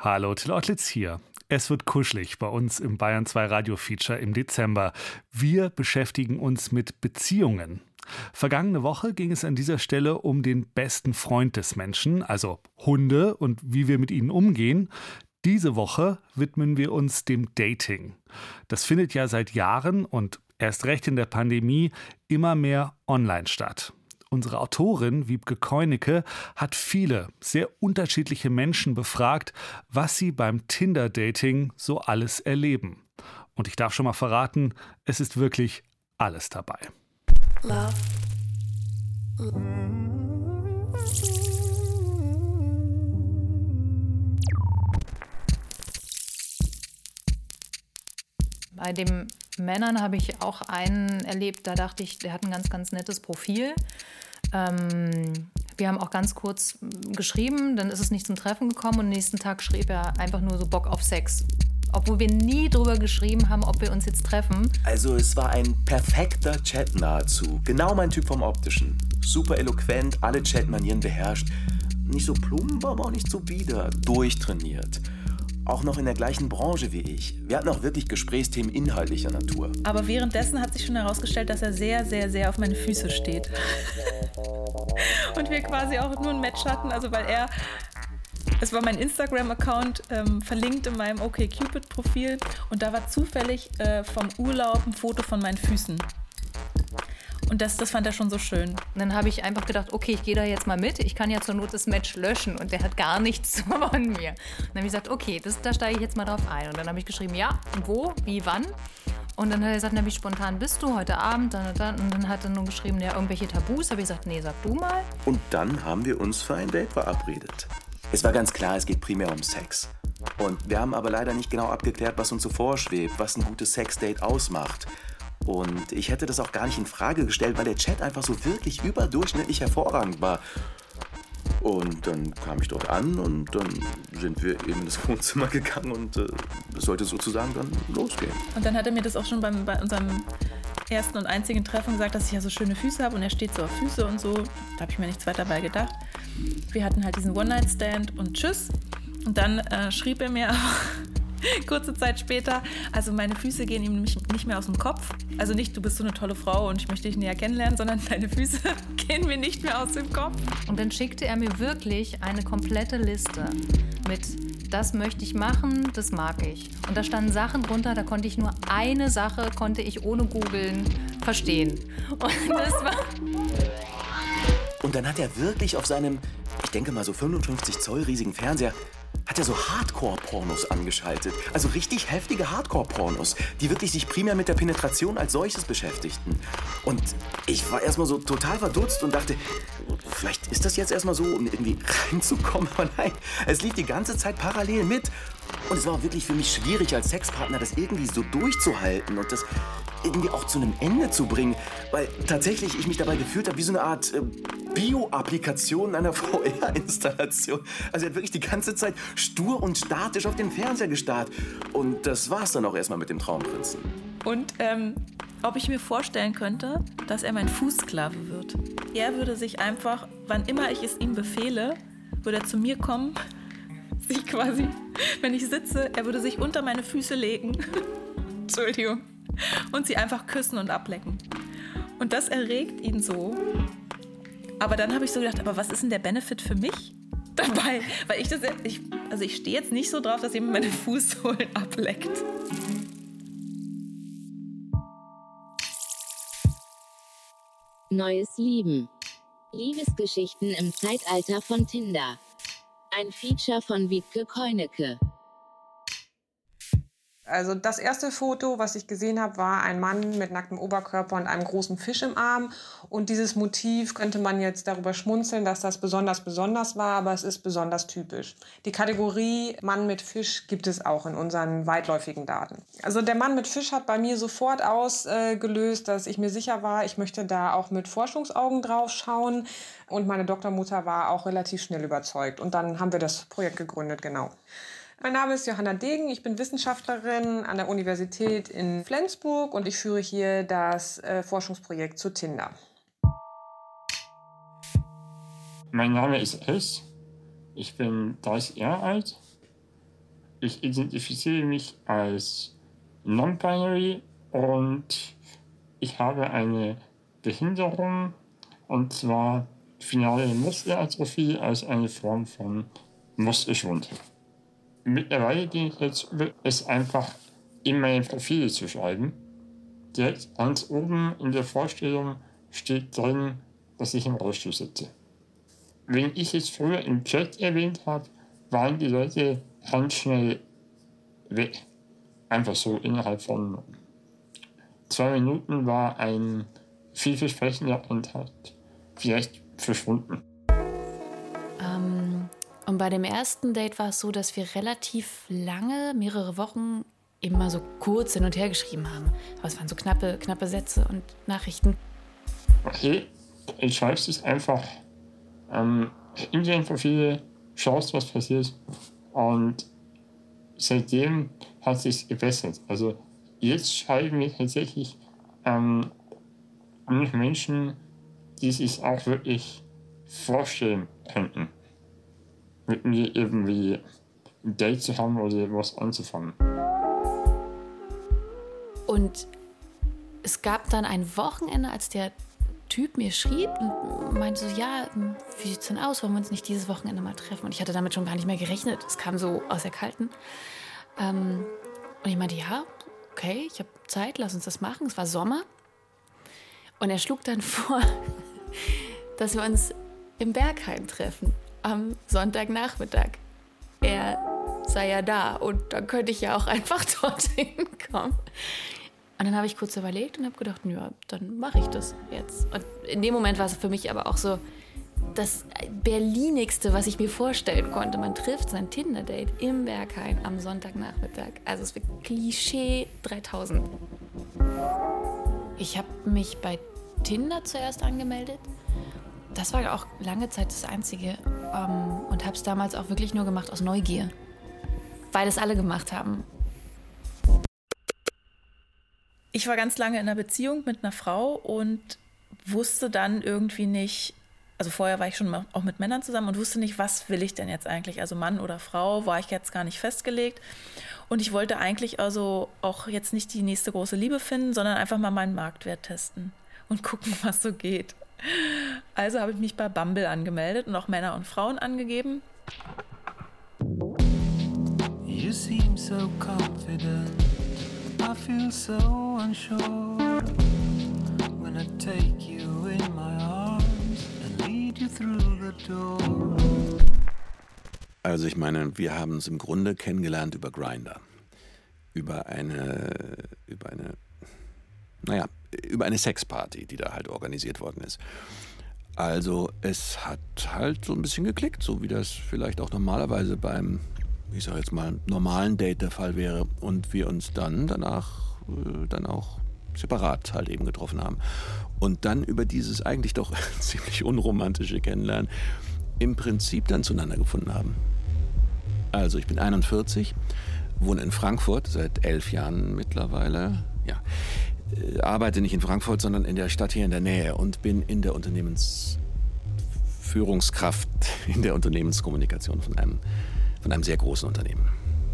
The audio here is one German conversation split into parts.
Hallo, Till Ottlitz hier. Es wird kuschelig bei uns im Bayern 2 Radio-Feature im Dezember. Wir beschäftigen uns mit Beziehungen. Vergangene Woche ging es an dieser Stelle um den besten Freund des Menschen, also Hunde und wie wir mit ihnen umgehen. Diese Woche widmen wir uns dem Dating. Das findet ja seit Jahren und erst recht in der Pandemie immer mehr online statt. Unsere Autorin Wiebke Keunecke hat viele, sehr unterschiedliche Menschen befragt, was sie beim Tinder-Dating so alles erleben. Und ich darf schon mal verraten, es ist wirklich alles dabei. Love. Bei den Männern habe ich auch einen erlebt, da dachte ich, der hat ein ganz, ganz nettes Profil. Wir haben auch ganz kurz geschrieben, dann ist es nicht zum Treffen gekommen und am nächsten Tag schrieb er einfach nur so Bock auf Sex. Obwohl wir nie drüber geschrieben haben, ob wir uns jetzt treffen. Also es war ein perfekter Chat nahezu. Genau mein Typ vom Optischen. Super eloquent, alle Chatmanieren beherrscht. Nicht so plump, aber auch nicht so bieder. Durchtrainiert. Auch noch in der gleichen Branche wie ich. Wir hatten auch wirklich Gesprächsthemen inhaltlicher Natur. Aber währenddessen hat sich schon herausgestellt, dass er sehr, sehr, sehr auf meine Füße steht. Und wir quasi auch nur ein Match hatten, also weil es war mein Instagram-Account verlinkt in meinem OkCupid-Profil und da war zufällig vom Urlaub ein Foto von meinen Füßen. Und das fand er schon so schön. Und dann habe ich einfach gedacht, okay, ich gehe da jetzt mal mit. Ich kann ja zur Not das Match löschen. Und der hat gar nichts von mir. Und dann habe ich gesagt, okay, da steige ich jetzt mal drauf ein. Und dann habe ich geschrieben, ja, wo, wie, wann. Und dann hat er gesagt, na, wie spontan bist du heute Abend? Und dann hat er nur geschrieben, ja, irgendwelche Tabus. Habe ich gesagt, nee, sag du mal. Und dann haben wir uns für ein Date verabredet. Es war ganz klar, es geht primär um Sex. Und wir haben aber leider nicht genau abgeklärt, was uns so vorschwebt, was ein gutes Sexdate ausmacht. Und ich hätte das auch gar nicht in Frage gestellt, weil der Chat einfach so wirklich überdurchschnittlich hervorragend war. Und dann kam ich dort an und dann sind wir eben in das Wohnzimmer gegangen und es sollte sozusagen dann losgehen. Und dann hat er mir das auch schon bei unserem ersten und einzigen Treffen gesagt, dass ich ja so schöne Füße habe und er steht so auf Füße und so. Da habe ich mir nichts weiter dabei gedacht. Wir hatten halt diesen One-Night-Stand und tschüss. Und dann schrieb er mir kurze Zeit später, also meine Füße gehen ihm nicht mehr aus dem Kopf. Also nicht, du bist so eine tolle Frau und ich möchte dich näher kennenlernen, sondern deine Füße gehen mir nicht mehr aus dem Kopf. Und dann schickte er mir wirklich eine komplette Liste mit, das möchte ich machen, das mag ich. Und da standen Sachen drunter, da konnte ich nur eine Sache, konnte ich ohne googeln verstehen. Und das war... Und dann hat er wirklich auf seinem, ich denke mal so 55 Zoll riesigen Fernseher, hat er so Hardcore-Pornos angeschaltet. Also richtig heftige Hardcore-Pornos, die wirklich sich primär mit der Penetration als solches beschäftigten. Und ich war erstmal so total verdutzt und dachte, vielleicht ist das jetzt erstmal so, um irgendwie reinzukommen. Aber nein, es lief die ganze Zeit parallel mit. Und es war auch wirklich für mich schwierig als Sexpartner, das irgendwie so durchzuhalten und das irgendwie auch zu einem Ende zu bringen, weil tatsächlich ich mich dabei gefühlt habe wie so eine Art Bio-Applikation einer VR-Installation. Also er hat wirklich die ganze Zeit stur und statisch auf den Fernseher gestarrt. Und das war's dann auch erstmal mit dem Traumprinzen. Und ob ich mir vorstellen könnte, dass er mein Fußsklave wird. Er würde sich einfach, wann immer ich es ihm befehle, würde er zu mir kommen, sich quasi, wenn ich sitze, er würde sich unter meine Füße legen. Entschuldigung. Und sie einfach küssen und ablecken. Und das erregt ihn so. Aber dann habe ich so gedacht, aber was ist denn der Benefit für mich dabei? Weil ich stehe jetzt nicht so drauf, dass jemand meine Fußsohlen ableckt. Neues Lieben. Liebesgeschichten im Zeitalter von Tinder. Ein Feature von Wiebke Keunecke. Also das erste Foto, was ich gesehen habe, war ein Mann mit nacktem Oberkörper und einem großen Fisch im Arm. Und dieses Motiv könnte man jetzt darüber schmunzeln, dass das besonders war, aber es ist besonders typisch. Die Kategorie Mann mit Fisch gibt es auch in unseren weitläufigen Daten. Also der Mann mit Fisch hat bei mir sofort ausgelöst, dass ich mir sicher war, ich möchte da auch mit Forschungsaugen drauf schauen. Und meine Doktormutter war auch relativ schnell überzeugt. Und dann haben wir das Projekt gegründet, genau. Mein Name ist Johanna Degen, ich bin Wissenschaftlerin an der Universität in Flensburg und ich führe hier das Forschungsprojekt zu Tinder. Mein Name ist S. Ich bin 30 Jahre alt ich identifiziere mich als non-binary und ich habe eine Behinderung, und zwar finale Muskelatrophie als eine Form von Muskelschwund. Mittlerweile gehe ich jetzt über es einfach in meine Profile zu schreiben. Direkt ganz oben in der Vorstellung steht drin, dass ich im Rollstuhl sitze. Wenn ich es früher im Chat erwähnt habe, waren die Leute ganz schnell weg. Einfach so innerhalb von 2 Minuten war ein vielversprechender Kontakt vielleicht verschwunden. Und bei dem ersten Date war es so, dass wir relativ lange, mehrere Wochen, immer so kurz hin und her geschrieben haben. Aber es waren so knappe Sätze und Nachrichten. Okay, ich schreibst es einfach in deine Profile, schaust, was passiert. Und seitdem hat es sich gebessert. Also jetzt schreiben wir tatsächlich mit Menschen, die sich auch wirklich vorstellen könnten, mit mir irgendwie ein Date zu haben oder was anzufangen. Und es gab dann ein Wochenende, als der Typ mir schrieb und meinte so, ja, wie sieht's denn aus, wollen wir uns nicht dieses Wochenende mal treffen? Und ich hatte damit schon gar nicht mehr gerechnet. Es kam so aus der Kalten. Und ich meinte, ja, okay, ich habe Zeit, lass uns das machen. Es war Sommer. Und er schlug dann vor, dass wir uns im Berghain treffen, am Sonntagnachmittag. Er sei ja da und dann könnte ich ja auch einfach dorthin kommen. Und dann habe ich kurz überlegt und habe gedacht, ja, dann mache ich das jetzt. Und in dem Moment war es für mich aber auch so das Berlinigste, was ich mir vorstellen konnte. Man trifft sein Tinder-Date im Berghain am Sonntagnachmittag. Also es wird Klischee 3000. Ich habe mich bei Tinder zuerst angemeldet. Das war auch lange Zeit das Einzige. Und habe es damals auch wirklich nur gemacht aus Neugier. Weil es alle gemacht haben. Ich war ganz lange in einer Beziehung mit einer Frau und wusste dann irgendwie nicht, also vorher war ich schon auch mit Männern zusammen und wusste nicht, was will ich denn jetzt eigentlich? Also Mann oder Frau war ich jetzt gar nicht festgelegt. Und ich wollte eigentlich also auch jetzt nicht die nächste große Liebe finden, sondern einfach mal meinen Marktwert testen und gucken, was so geht. Also habe ich mich bei Bumble angemeldet und auch Männer und Frauen angegeben. You seem so confident. I feel so unsure when I take you in my arms and lead you through the door. Also ich meine, wir haben uns im Grunde kennengelernt über Grindr. Über eine Sexparty, die da halt organisiert worden ist. Also es hat halt so ein bisschen geklickt, so wie das vielleicht auch normalerweise beim, ich sag jetzt mal, normalen Date der Fall wäre und wir uns dann danach dann auch separat halt eben getroffen haben. Und dann über dieses eigentlich doch ziemlich unromantische Kennenlernen im Prinzip dann zueinander gefunden haben. Also ich bin 41, wohne in Frankfurt seit 11 Jahren mittlerweile. Ja, arbeite nicht in Frankfurt, sondern in der Stadt hier in der Nähe und bin in der Unternehmensführungskraft, in der Unternehmenskommunikation von einem sehr großen Unternehmen.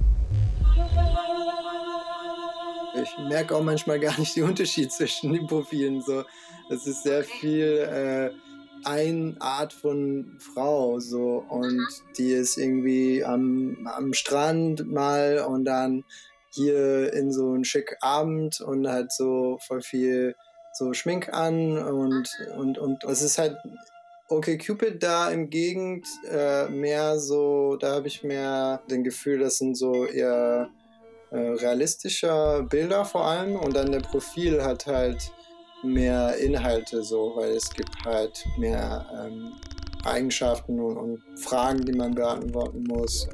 Ich merke auch manchmal gar nicht den Unterschied zwischen den Profilen. So, es ist sehr viel eine Art von Frau so, und die ist irgendwie am Strand mal und dann hier in so einen schicken Abend und hat so voll viel so Schmink an und es ist halt OkCupid da im Gegend mehr so, da habe ich mehr das Gefühl, das sind so eher realistischer Bilder vor allem und dann der Profil hat halt mehr Inhalte so, weil es gibt halt mehr Eigenschaften und Fragen, die man beantworten muss.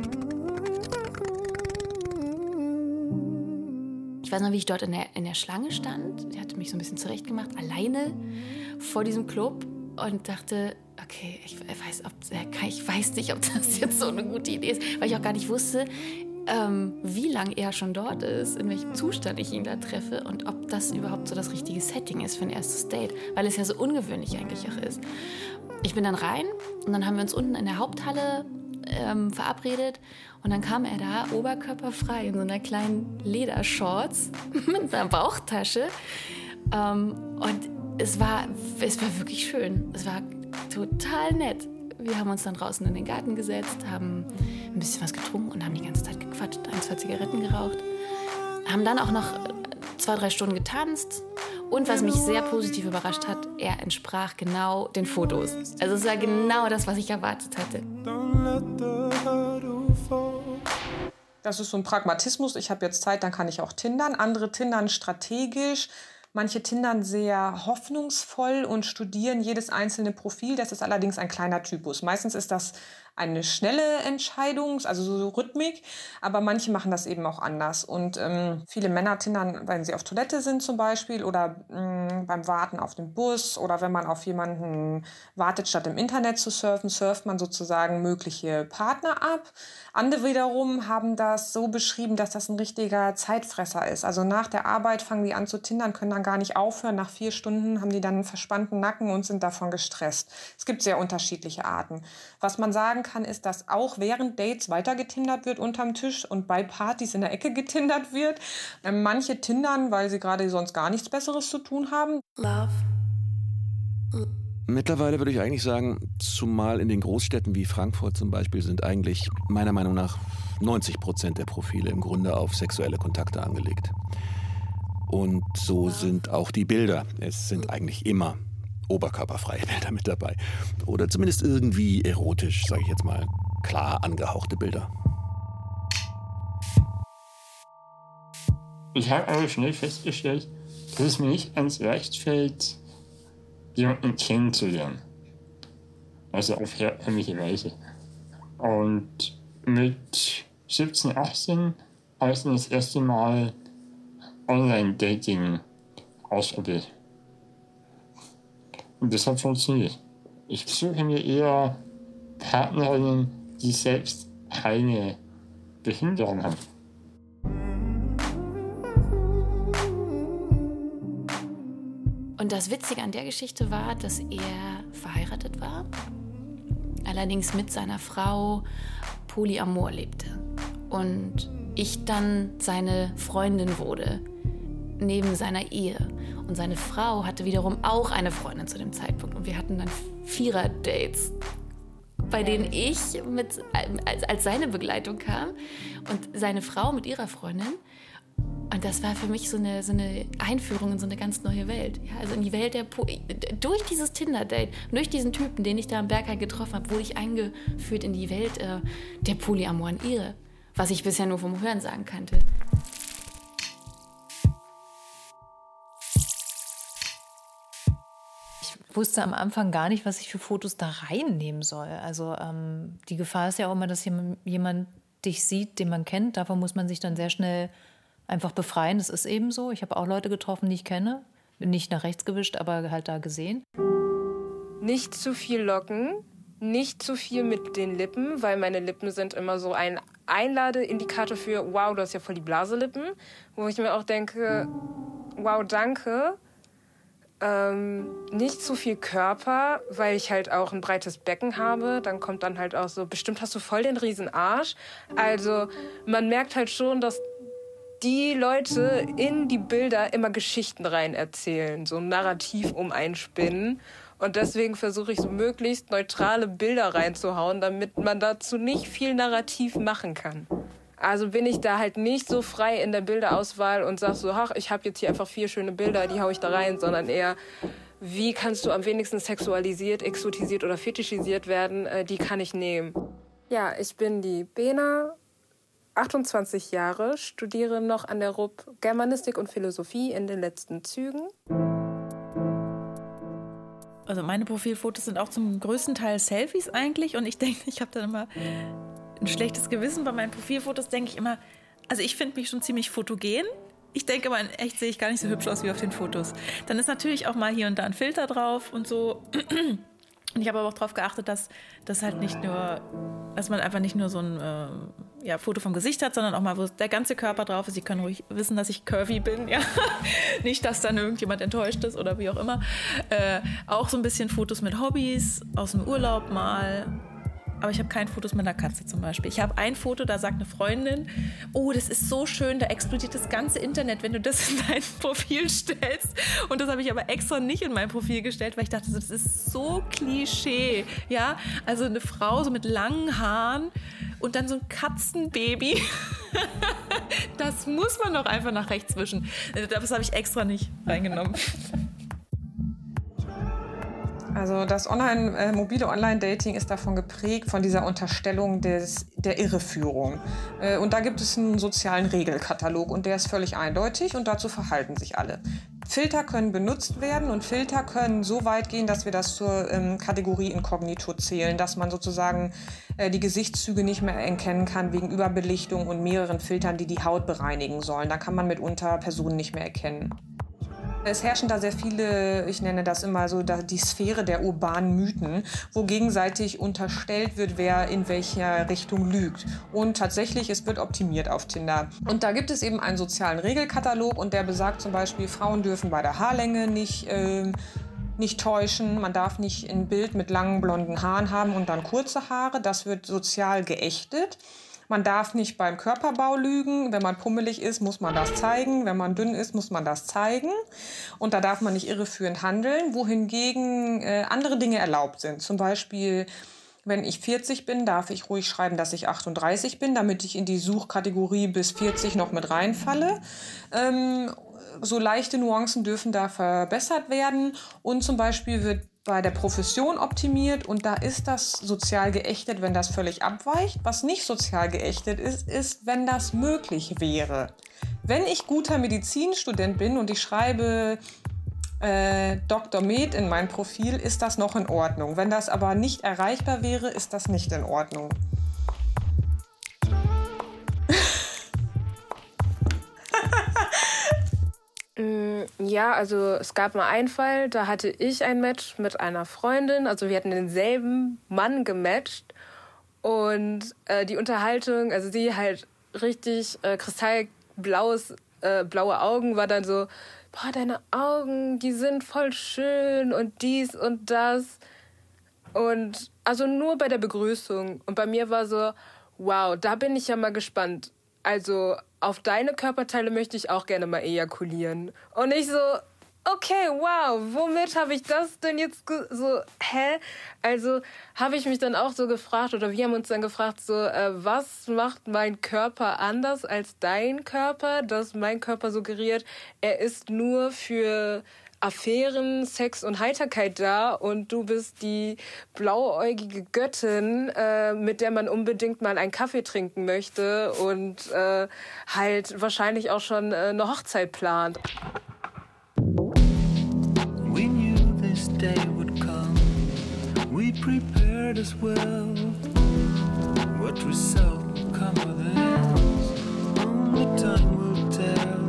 Ich weiß noch, wie ich dort in der Schlange stand. Die hatte mich so ein bisschen zurechtgemacht, alleine vor diesem Club und dachte, okay, ich weiß nicht, ob das jetzt so eine gute Idee ist, weil ich auch gar nicht wusste, wie lange er schon dort ist, in welchem Zustand ich ihn da treffe und ob das überhaupt so das richtige Setting ist für ein erstes Date, weil es ja so ungewöhnlich eigentlich auch ist. Ich bin dann rein und dann haben wir uns unten in der Haupthalle verabredet und dann kam er da oberkörperfrei in so einer kleinen Ledershorts mit einer Bauchtasche und es war wirklich schön. Es war total nett. Wir haben uns dann draußen in den Garten gesetzt, haben ein bisschen was getrunken und haben die ganze Zeit gequatscht, 1, 2 Zigaretten geraucht. Haben dann auch noch 2-3 Stunden getanzt. Und was mich sehr positiv überrascht hat, er entsprach genau den Fotos. Also es war genau das, was ich erwartet hatte. Das ist so ein Pragmatismus. Ich habe jetzt Zeit, dann kann ich auch tindern. Andere tindern strategisch. Manche tindern sehr hoffnungsvoll und studieren jedes einzelne Profil. Das ist allerdings ein kleiner Typus. Meistens ist das eine schnelle Entscheidung, also so Rhythmik, aber manche machen das eben auch anders. Und viele Männer tindern, wenn sie auf Toilette sind zum Beispiel oder beim Warten auf den Bus oder wenn man auf jemanden wartet, statt im Internet zu surfen, surft man sozusagen mögliche Partner ab. Andere wiederum haben das so beschrieben, dass das ein richtiger Zeitfresser ist. Also nach der Arbeit fangen die an zu tindern, können dann gar nicht aufhören. Nach 4 Stunden haben die dann einen verspannten Nacken und sind davon gestresst. Es gibt sehr unterschiedliche Arten. Was man sagen kann, ist, dass auch während Dates weiter getindert wird unterm Tisch und bei Partys in der Ecke getindert wird. Manche tindern, weil sie gerade sonst gar nichts Besseres zu tun haben. Love. Mittlerweile würde ich eigentlich sagen, zumal in den Großstädten wie Frankfurt zum Beispiel sind eigentlich meiner Meinung nach 90% der Profile im Grunde auf sexuelle Kontakte angelegt. Und so sind auch die Bilder. Es sind eigentlich immer oberkörperfreie Bilder mit dabei. Oder zumindest irgendwie erotisch, sage ich jetzt mal, klar angehauchte Bilder. Ich habe aber schnell festgestellt, dass es mir nicht ans Leicht fällt, jemanden kennenzulernen. Also auf herkömmliche Weise. Und mit 17, 18 habe ich dann das erste Mal Online-Dating ausprobiert. Und das hat funktioniert. Ich suche mir eher Partnerinnen, die selbst keine Behinderung haben. Und das Witzige an der Geschichte war, dass er verheiratet war, allerdings mit seiner Frau Polyamor lebte. Und ich dann seine Freundin wurde, neben seiner Ehe. Und seine Frau hatte wiederum auch eine Freundin zu dem Zeitpunkt. Und wir hatten dann 4er-Dates, bei denen ich als seine Begleitung kam und seine Frau mit ihrer Freundin. Und das war für mich so eine Einführung in so eine ganz neue Welt. Ja, also in die Welt durch dieses Tinder-Date, durch diesen Typen, den ich da am Berg getroffen habe, wurde ich eingeführt in die Welt der polyamoren Ehe, was ich bisher nur vom Hörensagen kannte. Ich wusste am Anfang gar nicht, was ich für Fotos da reinnehmen soll. Also die Gefahr ist ja auch immer, dass jemand dich sieht, den man kennt. Davon muss man sich dann sehr schnell einfach befreien. Das ist eben so. Ich habe auch Leute getroffen, die ich kenne. Nicht nach rechts gewischt, aber halt da gesehen. Nicht zu viel Locken, nicht zu viel mit den Lippen, weil meine Lippen sind immer so ein Einladeindikator für, wow, du hast ja voll die Blaselippen. Wo ich mir auch denke, wow, danke. Nicht zu viel Körper, weil ich halt auch ein breites Becken habe. Dann kommt dann halt auch so, bestimmt hast du voll den riesen Arsch. Also man merkt halt schon, dass die Leute in die Bilder immer Geschichten rein erzählen, so ein Narrativ einspinnen. Und deswegen versuche ich so möglichst neutrale Bilder reinzuhauen, damit man dazu nicht viel Narrativ machen kann. Also bin ich da halt nicht so frei in der Bilderauswahl und sag so, ach, ich habe jetzt hier einfach 4 schöne Bilder, die hau ich da rein, sondern eher, wie kannst du am wenigsten sexualisiert, exotisiert oder fetischisiert werden, die kann ich nehmen. Ja, ich bin die Bena, 28 Jahre, studiere noch an der RUB Germanistik und Philosophie in den letzten Zügen. Also meine Profilfotos sind auch zum größten Teil Selfies eigentlich und ich denke, ich habe dann immer ein schlechtes Gewissen bei meinen Profilfotos, denke ich immer, also ich finde mich schon ziemlich fotogen. Ich denke aber in echt sehe ich gar nicht so hübsch aus wie auf den Fotos. Dann ist natürlich auch mal hier und da ein Filter drauf und so. Und ich habe aber auch darauf geachtet, dass man einfach nicht nur so ein Foto vom Gesicht hat, sondern auch mal, wo der ganze Körper drauf ist. Sie können ruhig wissen, dass ich curvy bin. Ja? Nicht, dass dann irgendjemand enttäuscht ist oder wie auch immer. Auch so ein bisschen Fotos mit Hobbys, aus dem Urlaub mal. aber ich habe keine Fotos meiner Katze zum Beispiel. Ich habe ein Foto, da sagt eine Freundin, oh, das ist so schön, da explodiert das ganze Internet, wenn du das in dein Profil stellst. Und das habe ich aber extra nicht in mein Profil gestellt, weil ich dachte, das ist so Klischee. Ja, also eine Frau so mit langen Haaren und dann so ein Katzenbaby. Das muss man doch einfach nach rechts wischen. Das habe ich extra nicht reingenommen. Also das mobile Online-Dating ist davon geprägt, von dieser Unterstellung der Irreführung. Und da gibt es einen sozialen Regelkatalog und der ist völlig eindeutig und dazu verhalten sich alle. Filter können benutzt werden und Filter können so weit gehen, dass wir das zur Kategorie Inkognito zählen, dass man sozusagen die Gesichtszüge nicht mehr erkennen kann wegen Überbelichtung und mehreren Filtern, die die Haut bereinigen sollen. Da kann man mitunter Personen nicht mehr erkennen. Es herrschen da sehr viele, ich nenne das immer so, die Sphäre der urbanen Mythen, wo gegenseitig unterstellt wird, wer in welcher Richtung lügt. Und tatsächlich, es wird optimiert auf Tinder. Und da gibt es eben einen sozialen Regelkatalog und der besagt zum Beispiel, Frauen dürfen bei der Haarlänge nicht täuschen, man darf nicht ein Bild mit langen blonden Haaren haben und dann kurze Haare, das wird sozial geächtet. Man darf nicht beim Körperbau lügen. Wenn man pummelig ist, muss man das zeigen. Wenn man dünn ist, muss man das zeigen. Und da darf man nicht irreführend handeln, wohingegen andere Dinge erlaubt sind. Zum Beispiel, wenn ich 40 bin, darf ich ruhig schreiben, dass ich 38 bin, damit ich in die Suchkategorie bis 40 noch mit reinfalle. So leichte Nuancen dürfen da verbessert werden. Und zum Beispiel wird bei der Profession optimiert und da ist das sozial geächtet, wenn das völlig abweicht. Was nicht sozial geächtet ist, wenn das möglich wäre. Wenn ich guter Medizinstudent bin und ich schreibe Dr. Med in mein Profil, ist das noch in Ordnung. Wenn das aber nicht erreichbar wäre, ist das nicht in Ordnung. Ja, also es gab mal einen Fall, da hatte ich ein Match mit einer Freundin. Also wir hatten denselben Mann gematcht. Und die Unterhaltung, also sie halt richtig kristallblaue Augen, war dann so, boah, deine Augen, die sind voll schön und dies und das. Und also nur bei der Begrüßung. Und bei mir war so, wow, da bin ich ja mal gespannt. Also auf deine Körperteile möchte ich auch gerne mal ejakulieren. Und ich so, okay, wow, womit habe ich das denn jetzt so, hä? Also habe ich mich dann auch so gefragt, oder wir haben uns dann gefragt, so, was macht mein Körper anders als dein Körper, dass mein Körper suggeriert, er ist nur für Affären, Sex und Heiterkeit da und du bist die blauäugige Göttin, mit der man unbedingt mal einen Kaffee trinken möchte und halt wahrscheinlich auch schon eine Hochzeit plant. We knew this day would come. We prepared as well. What result will come with it? Only time will tell.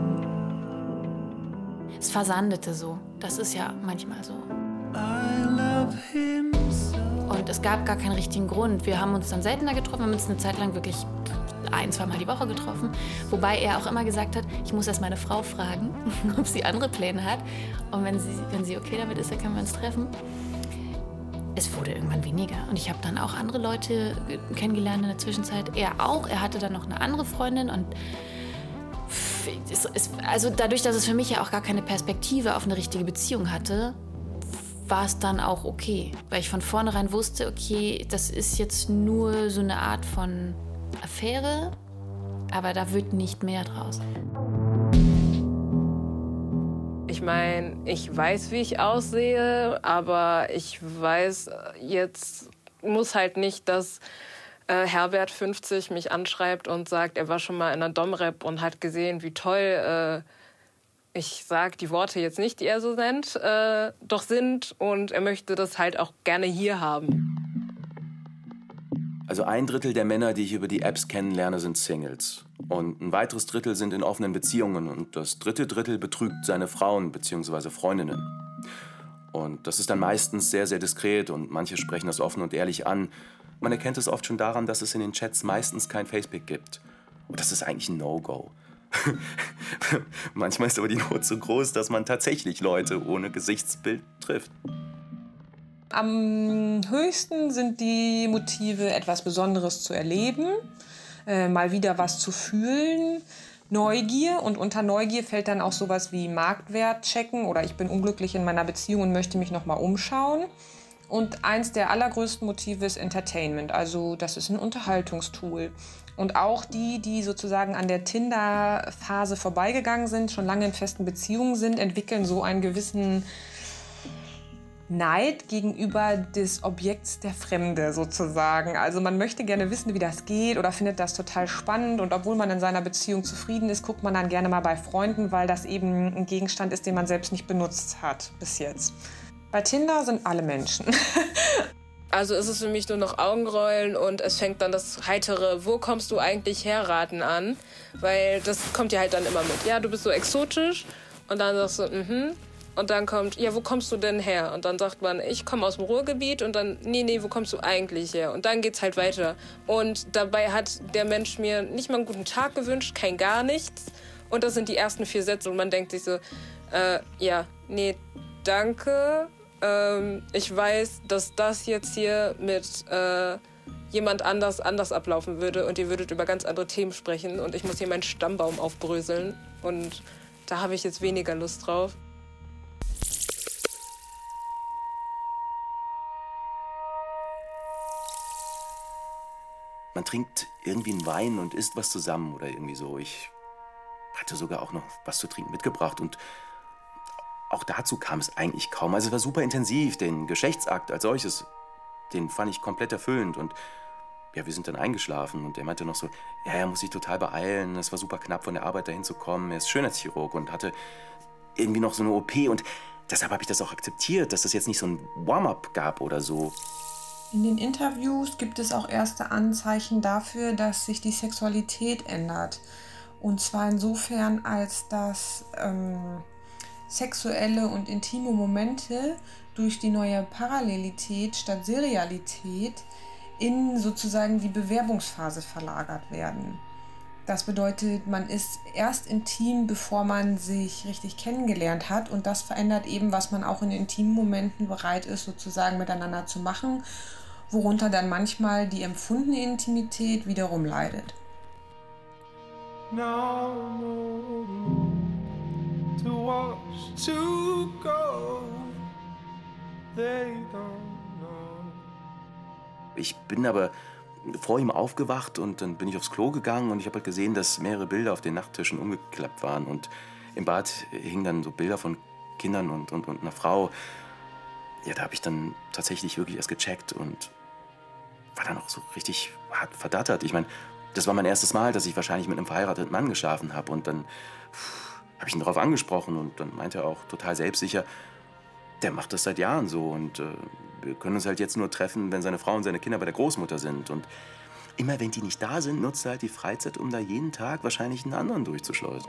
Es versandete so. Das ist ja manchmal so. I love him so. Und es gab gar keinen richtigen Grund. Wir haben uns dann seltener getroffen, wir haben uns eine Zeit lang wirklich 1-2 Mal die Woche getroffen. Wobei er auch immer gesagt hat, ich muss erst meine Frau fragen, ob sie andere Pläne hat. Und wenn sie okay damit ist, dann können wir uns treffen. Es wurde irgendwann weniger. Und ich habe dann auch andere Leute kennengelernt in der Zwischenzeit. Er auch. Er hatte dann noch eine andere Freundin und also dadurch, dass es für mich ja auch gar keine Perspektive auf eine richtige Beziehung hatte, war es dann auch okay. Weil ich von vornherein wusste, okay, das ist jetzt nur so eine Art von Affäre, aber da wird nicht mehr draus. Ich meine, ich weiß, wie ich aussehe, aber ich weiß, jetzt muss halt nicht, dass Herbert 50 mich anschreibt und sagt, er war schon mal in einer Domrep und hat gesehen, wie toll, ich sage die Worte jetzt nicht, die er so nennt, doch sind und er möchte das halt auch gerne hier haben. Also 1/3 der Männer, die ich über die Apps kennenlerne, sind Singles. Und ein weiteres Drittel sind in offenen Beziehungen und das 3. Drittel betrügt seine Frauen bzw. Freundinnen. Und das ist dann meistens sehr, sehr diskret und manche sprechen das offen und ehrlich an. Man erkennt es oft schon daran, dass es in den Chats meistens kein Facepic gibt. Und das ist eigentlich ein No-Go. Manchmal ist aber die Not so groß, dass man tatsächlich Leute ohne Gesichtsbild trifft. Am höchsten sind die Motive, etwas Besonderes zu erleben, mal wieder was zu fühlen, Neugier. Und unter Neugier fällt dann auch sowas wie Marktwert checken oder ich bin unglücklich in meiner Beziehung und möchte mich noch mal umschauen. Und eins der allergrößten Motive ist Entertainment, also das ist ein Unterhaltungstool. Und auch die sozusagen an der Tinder-Phase vorbeigegangen sind, schon lange in festen Beziehungen sind, entwickeln so einen gewissen Neid gegenüber des Objekts der Fremde sozusagen. Also man möchte gerne wissen, wie das geht oder findet das total spannend. Und obwohl man in seiner Beziehung zufrieden ist, guckt man dann gerne mal bei Freunden, weil das eben ein Gegenstand ist, den man selbst nicht benutzt hat bis jetzt. Bei Tinder sind alle Menschen. Also ist es für mich nur noch Augenrollen und es fängt dann das heitere "Wo kommst du eigentlich her?" Raten an. Weil das kommt ja halt dann immer mit. Ja, du bist so exotisch und dann sagst du, Und dann kommt, ja, wo kommst du denn her? Und dann sagt man, ich komme aus dem Ruhrgebiet. Und dann, nee, wo kommst du eigentlich her? Und dann geht's halt weiter. Und dabei hat der Mensch mir nicht mal einen guten Tag gewünscht, kein gar nichts. Und das sind die ersten 4 Sätze. Und man denkt sich so, ja, nee, danke. Ich weiß, dass das jetzt hier mit jemand anders ablaufen würde. Und ihr würdet über ganz andere Themen sprechen. Und ich muss hier meinen Stammbaum aufbröseln. Und da habe ich jetzt weniger Lust drauf. Man trinkt irgendwie einen Wein und isst was zusammen oder irgendwie so. Ich hatte sogar auch noch was zu trinken mitgebracht und auch dazu kam es eigentlich kaum. Also es war super intensiv, den Geschlechtsakt als solches, den fand ich komplett erfüllend und ja, wir sind dann eingeschlafen und er meinte noch so, ja, er muss sich total beeilen, es war super knapp von der Arbeit dahin zu kommen, er ist Schönheitschirurg und hatte irgendwie noch so eine OP und deshalb habe ich das auch akzeptiert, dass das jetzt nicht so ein Warm-up gab oder so. In den Interviews gibt es auch erste Anzeichen dafür, dass sich die Sexualität ändert. Und zwar insofern, als dass sexuelle und intime Momente durch die neue Parallelität statt Serialität in sozusagen die Bewerbungsphase verlagert werden. Das bedeutet, man ist erst intim, bevor man sich richtig kennengelernt hat. Und das verändert eben, was man auch in intimen Momenten bereit ist, sozusagen miteinander zu machen, worunter dann manchmal die empfundene Intimität wiederum leidet. Ich bin aber vor ihm aufgewacht und dann bin ich aufs Klo gegangen und ich habe halt gesehen, dass mehrere Bilder auf den Nachttischen umgeklappt waren und im Bad hingen dann so Bilder von Kindern und einer Frau. Ja, da habe ich dann tatsächlich wirklich erst gecheckt und war dann auch so richtig hart verdattert. Ich meine, das war mein erstes Mal, dass ich wahrscheinlich mit einem verheirateten Mann geschlafen habe und dann habe ich ihn darauf angesprochen und dann meinte er auch total selbstsicher, der macht das seit Jahren so und wir können uns halt jetzt nur treffen, wenn seine Frau und seine Kinder bei der Großmutter sind. Und immer wenn die nicht da sind, nutzt er halt die Freizeit, um da jeden Tag wahrscheinlich einen anderen durchzuschleusen.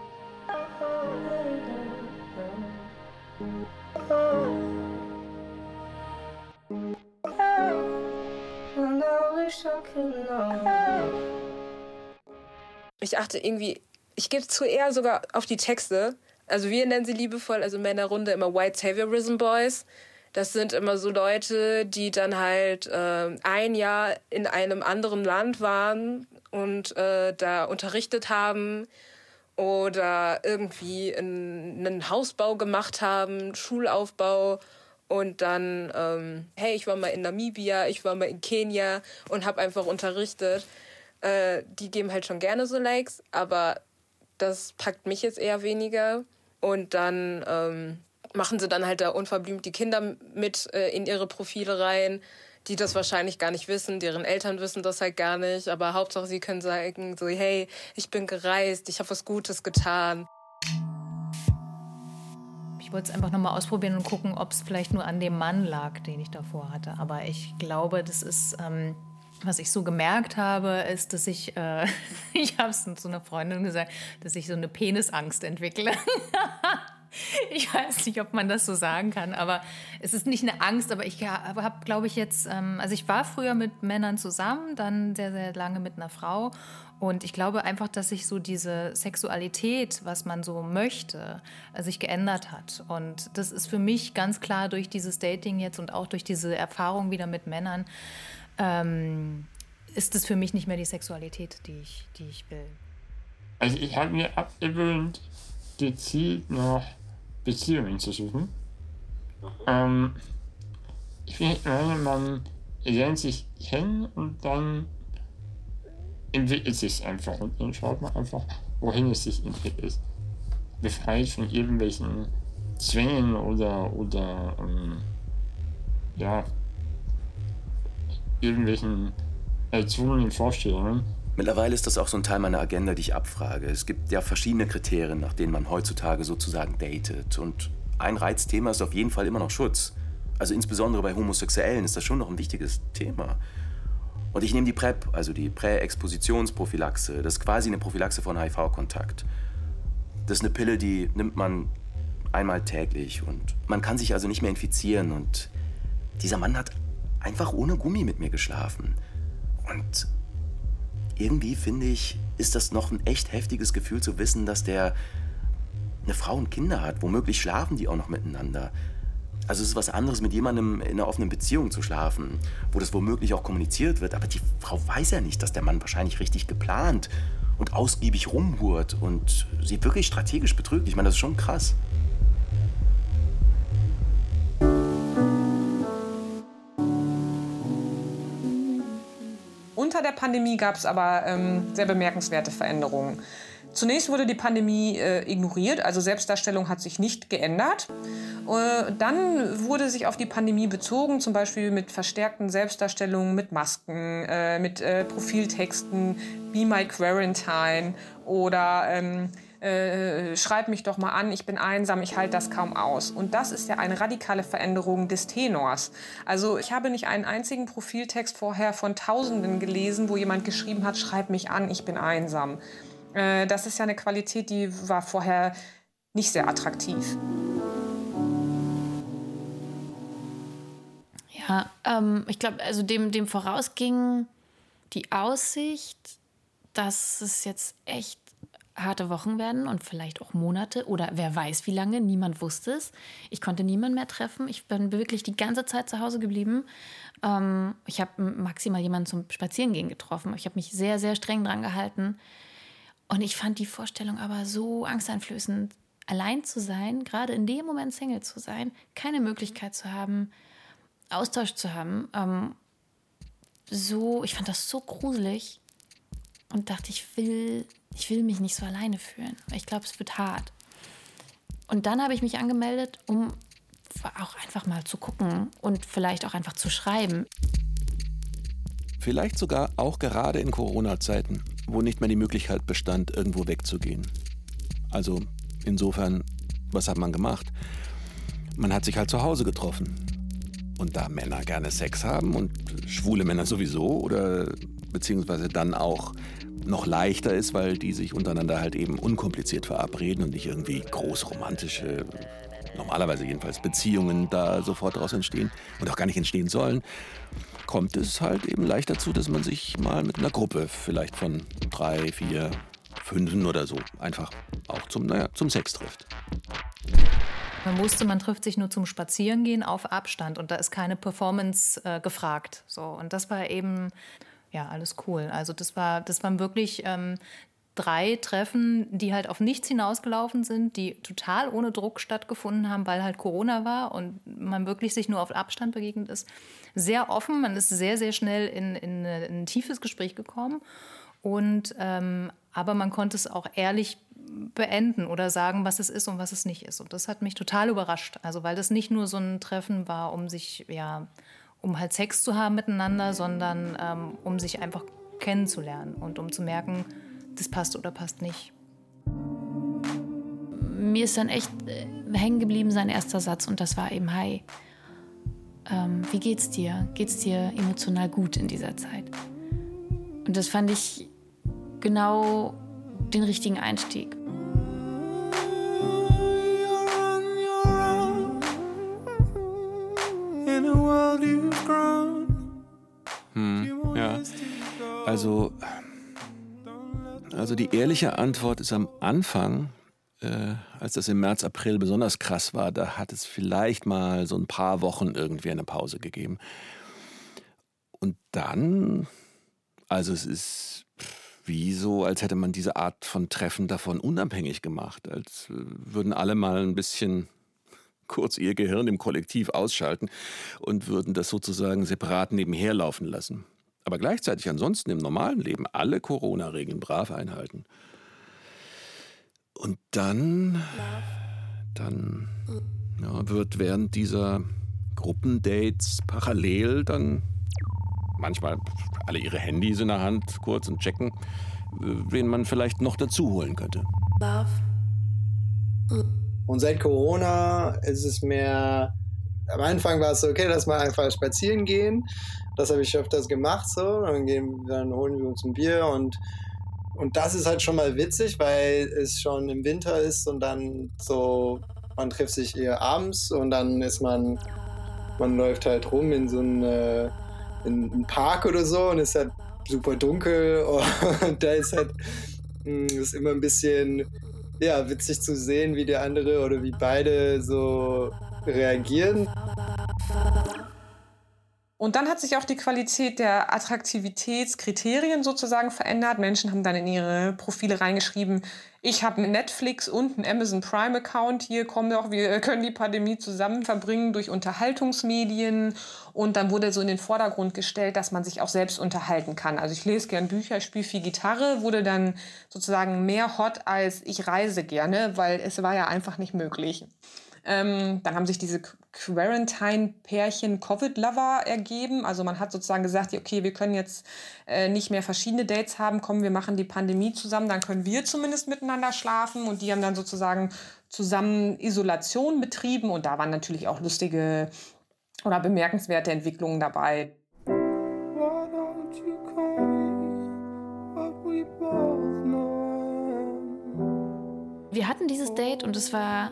Ich achte irgendwie, ich gebe zu eher sogar auf die Texte. Also wir nennen sie liebevoll, also Männerrunde, immer White Saviorism Boys. Das sind immer so Leute, die dann halt ein Jahr in einem anderen Land waren und da unterrichtet haben oder irgendwie einen Hausbau gemacht haben, Schulaufbau und dann, hey, ich war mal in Namibia, ich war mal in Kenia und habe einfach unterrichtet. Die geben halt schon gerne so Likes, aber das packt mich jetzt eher weniger. Und dann machen sie dann halt da unverblümt die Kinder mit in ihre Profile rein, die das wahrscheinlich gar nicht wissen. Deren Eltern wissen das halt gar nicht. Aber Hauptsache, sie können sagen so, hey, ich bin gereist, ich habe was Gutes getan. Ich wollte es einfach nochmal ausprobieren und gucken, ob es vielleicht nur an dem Mann lag, den ich davor hatte. Aber ich glaube, das ist... was ich so gemerkt habe, ist, dass ich habe es zu einer Freundin gesagt, dass ich so eine Penisangst entwickle. Ich weiß nicht, ob man das so sagen kann, aber es ist nicht eine Angst, aber ich habe, glaube ich, jetzt, also ich war früher mit Männern zusammen, dann sehr, sehr lange mit einer Frau Und ich glaube einfach, dass sich so diese Sexualität, was man so möchte, sich geändert hat. Und das ist für mich ganz klar durch dieses Dating jetzt und auch durch diese Erfahrung wieder mit Männern, ist es für mich nicht mehr die Sexualität, die ich will. Also ich habe mir abgewöhnt, gezielt nach Beziehungen zu suchen. Ich meine, man lernt sich kennen und dann entwickelt sich einfach und dann schaut man einfach, wohin es sich entwickelt. Befreit von irgendwelchen Zwängen oder irgendwelchen erzwungenen Vorstellungen. Mittlerweile ist das auch so ein Teil meiner Agenda, die ich abfrage. Es gibt ja verschiedene Kriterien, nach denen man heutzutage sozusagen datet. Und ein Reizthema ist auf jeden Fall immer noch Schutz. Also insbesondere bei Homosexuellen ist das schon noch ein wichtiges Thema. Und ich nehme die PrEP, also die Präexpositionsprophylaxe. Das ist quasi eine Prophylaxe von HIV-Kontakt. Das ist eine Pille, die nimmt man einmal täglich. Und man kann sich also nicht mehr infizieren. Und dieser Mann hat einfach ohne Gummi mit mir geschlafen. Und irgendwie, finde ich, ist das noch ein echt heftiges Gefühl zu wissen, dass der eine Frau und Kinder hat. Womöglich schlafen die auch noch miteinander. Also es ist was anderes, mit jemandem in einer offenen Beziehung zu schlafen, wo das womöglich auch kommuniziert wird. Aber die Frau weiß ja nicht, dass der Mann wahrscheinlich richtig geplant und ausgiebig rumhurt und sie wirklich strategisch betrügt. Ich meine, das ist schon krass. Unter der Pandemie gab es aber sehr bemerkenswerte Veränderungen. Zunächst wurde die Pandemie ignoriert, also Selbstdarstellung hat sich nicht geändert. Dann wurde sich auf die Pandemie bezogen, zum Beispiel mit verstärkten Selbstdarstellungen, mit Masken, mit Profiltexten, Be My Quarantine oder schreib mich doch mal an, ich bin einsam, ich halte das kaum aus. Und das ist ja eine radikale Veränderung des Tenors. Also ich habe nicht einen einzigen Profiltext vorher von Tausenden gelesen, wo jemand geschrieben hat, schreib mich an, ich bin einsam. Das ist ja eine Qualität, die war vorher nicht sehr attraktiv. Ja, ich glaube, also dem vorausging die Aussicht, dass es jetzt echt harte Wochen werden und vielleicht auch Monate oder wer weiß wie lange, niemand wusste es. Ich konnte niemanden mehr treffen. Ich bin wirklich die ganze Zeit zu Hause geblieben. Ich habe maximal jemanden zum Spazierengehen getroffen. Ich habe mich sehr, sehr streng dran gehalten. Und ich fand die Vorstellung aber so angsteinflößend, allein zu sein, gerade in dem Moment Single zu sein, keine Möglichkeit zu haben, Austausch zu haben. Ich fand das so gruselig und dachte, ich will mich nicht so alleine fühlen. Ich glaube, es wird hart. Und dann habe ich mich angemeldet, um auch einfach mal zu gucken und vielleicht auch einfach zu schreiben. Vielleicht sogar auch gerade in Corona-Zeiten, wo nicht mehr die Möglichkeit bestand, irgendwo wegzugehen. Also insofern, was hat man gemacht? Man hat sich halt zu Hause getroffen. Und da Männer gerne Sex haben und schwule Männer sowieso oder beziehungsweise dann auch noch leichter ist, weil die sich untereinander halt eben unkompliziert verabreden und nicht irgendwie groß romantische, normalerweise jedenfalls, Beziehungen da sofort daraus entstehen und auch gar nicht entstehen sollen, kommt es halt eben leicht dazu, dass man sich mal mit einer Gruppe vielleicht von 3, 4, 5 oder so einfach auch zum Sex trifft. Man wusste, man trifft sich nur zum Spazierengehen auf Abstand und da ist keine Performance gefragt. So, und das war eben, ja, alles cool. Also das waren wirklich 3 Treffen, die halt auf nichts hinausgelaufen sind, die total ohne Druck stattgefunden haben, weil halt Corona war und man wirklich sich nur auf Abstand begegnet ist. Sehr offen, man ist sehr, sehr schnell in ein tiefes Gespräch gekommen. Und, aber man konnte es auch ehrlich beenden oder sagen, was es ist und was es nicht ist. Und das hat mich total überrascht. Also weil das nicht nur so ein Treffen war, um halt Sex zu haben miteinander, sondern um sich einfach kennenzulernen und um zu merken, das passt oder passt nicht. Mir ist dann echt hängen geblieben sein erster Satz und das war eben, hi, wie geht's dir? Geht's dir emotional gut in dieser Zeit? Und das fand ich genau den richtigen Einstieg. Ja, also Also die ehrliche Antwort ist am Anfang, als das im März, April besonders krass war, da hat es vielleicht mal so ein paar Wochen irgendwie eine Pause gegeben. Und dann, also es ist wie so, als hätte man diese Art von Treffen davon unabhängig gemacht, als würden alle mal ein bisschen kurz ihr Gehirn im Kollektiv ausschalten und würden das sozusagen separat nebenher laufen lassen. Aber gleichzeitig ansonsten im normalen Leben alle Corona-Regeln brav einhalten. Und dann wird während dieser Gruppendates parallel dann manchmal alle ihre Handys in der Hand kurz und checken, wen man vielleicht noch dazu holen könnte. Und seit Corona ist es mehr, am Anfang war es so, okay, lass mal einfach spazieren gehen. Das habe ich öfters gemacht, so. Dann holen wir uns ein Bier und das ist halt schon mal witzig, weil es schon im Winter ist und dann so, man trifft sich eher abends und dann ist man läuft halt rum in so in Park oder so und es ist halt super dunkel und da ist halt ist immer ein bisschen witzig zu sehen, wie der andere oder wie beide so reagieren. Und dann hat sich auch die Qualität der Attraktivitätskriterien sozusagen verändert. Menschen haben dann in ihre Profile reingeschrieben, ich habe einen Netflix und einen Amazon Prime Account, hier kommen doch, wir können die Pandemie zusammen verbringen durch Unterhaltungsmedien. Und dann wurde so in den Vordergrund gestellt, dass man sich auch selbst unterhalten kann. Also ich lese gern Bücher, ich spiele viel Gitarre, wurde dann sozusagen mehr hot als ich reise gerne, weil es war ja einfach nicht möglich. Dann haben sich diese Quarantine-Pärchen Covid-Lover ergeben. Also man hat sozusagen gesagt, okay, wir können jetzt nicht mehr verschiedene Dates haben. Komm, wir machen die Pandemie zusammen, dann können wir zumindest miteinander schlafen. Und die haben dann sozusagen zusammen Isolation betrieben. Und da waren natürlich auch lustige oder bemerkenswerte Entwicklungen dabei. Wir hatten dieses Date und es war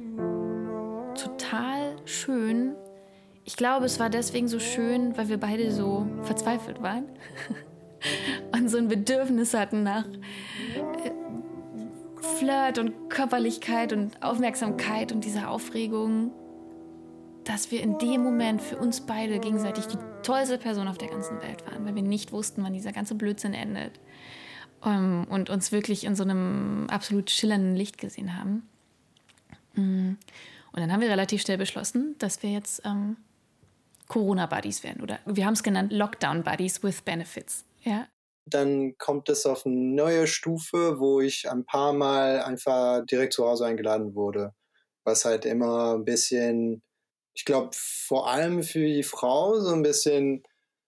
total schön. Ich glaube, es war deswegen so schön, weil wir beide so verzweifelt waren und so ein Bedürfnis hatten nach Flirt und Körperlichkeit und Aufmerksamkeit und dieser Aufregung, dass wir in dem Moment für uns beide gegenseitig die tollste Person auf der ganzen Welt waren, weil wir nicht wussten, wann dieser ganze Blödsinn endet und uns wirklich in so einem absolut schillernden Licht gesehen haben. Und dann haben wir relativ schnell beschlossen, dass wir jetzt Corona-Buddies werden. Oder wir haben es genannt Lockdown-Buddies with Benefits. Ja? Dann kommt es auf eine neue Stufe, wo ich ein paar Mal einfach direkt zu Hause eingeladen wurde. Was halt immer ein bisschen, ich glaube, vor allem für die Frau so ein bisschen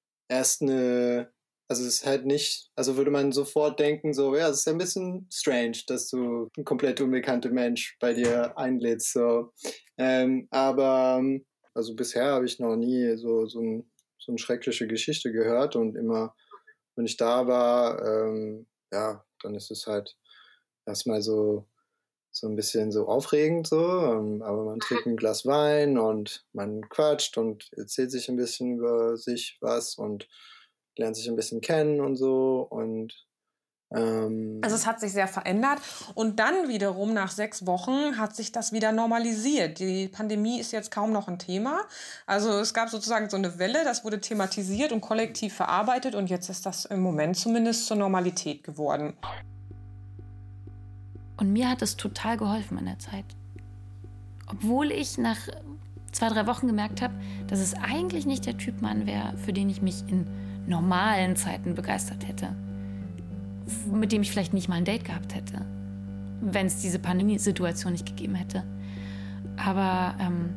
also es ist halt nicht, also würde man sofort denken, so, ja, es ist ein bisschen strange, dass du ein komplett unbekannter Mensch bei dir einlädst, so. Aber, also bisher habe ich noch nie so eine schreckliche Geschichte gehört und immer, wenn ich da war, dann ist es halt erstmal so ein bisschen so aufregend, so, aber man trinkt ein Glas Wein und man quatscht und erzählt sich ein bisschen über sich was und lernt sich ein bisschen kennen und so und also es hat sich sehr verändert und dann wiederum nach 6 Wochen hat sich das wieder normalisiert. Die Pandemie ist jetzt kaum noch ein Thema. Also es gab sozusagen so eine Welle, das wurde thematisiert und kollektiv verarbeitet und jetzt ist das im Moment zumindest zur Normalität geworden. Und mir hat es total geholfen in der Zeit. Obwohl ich nach 2-3 Wochen gemerkt habe, dass es eigentlich nicht der Typ Mann wäre, für den ich mich in normalen Zeiten begeistert hätte. Mit dem ich vielleicht nicht mal ein Date gehabt hätte, wenn es diese Pandemiesituation nicht gegeben hätte. Aber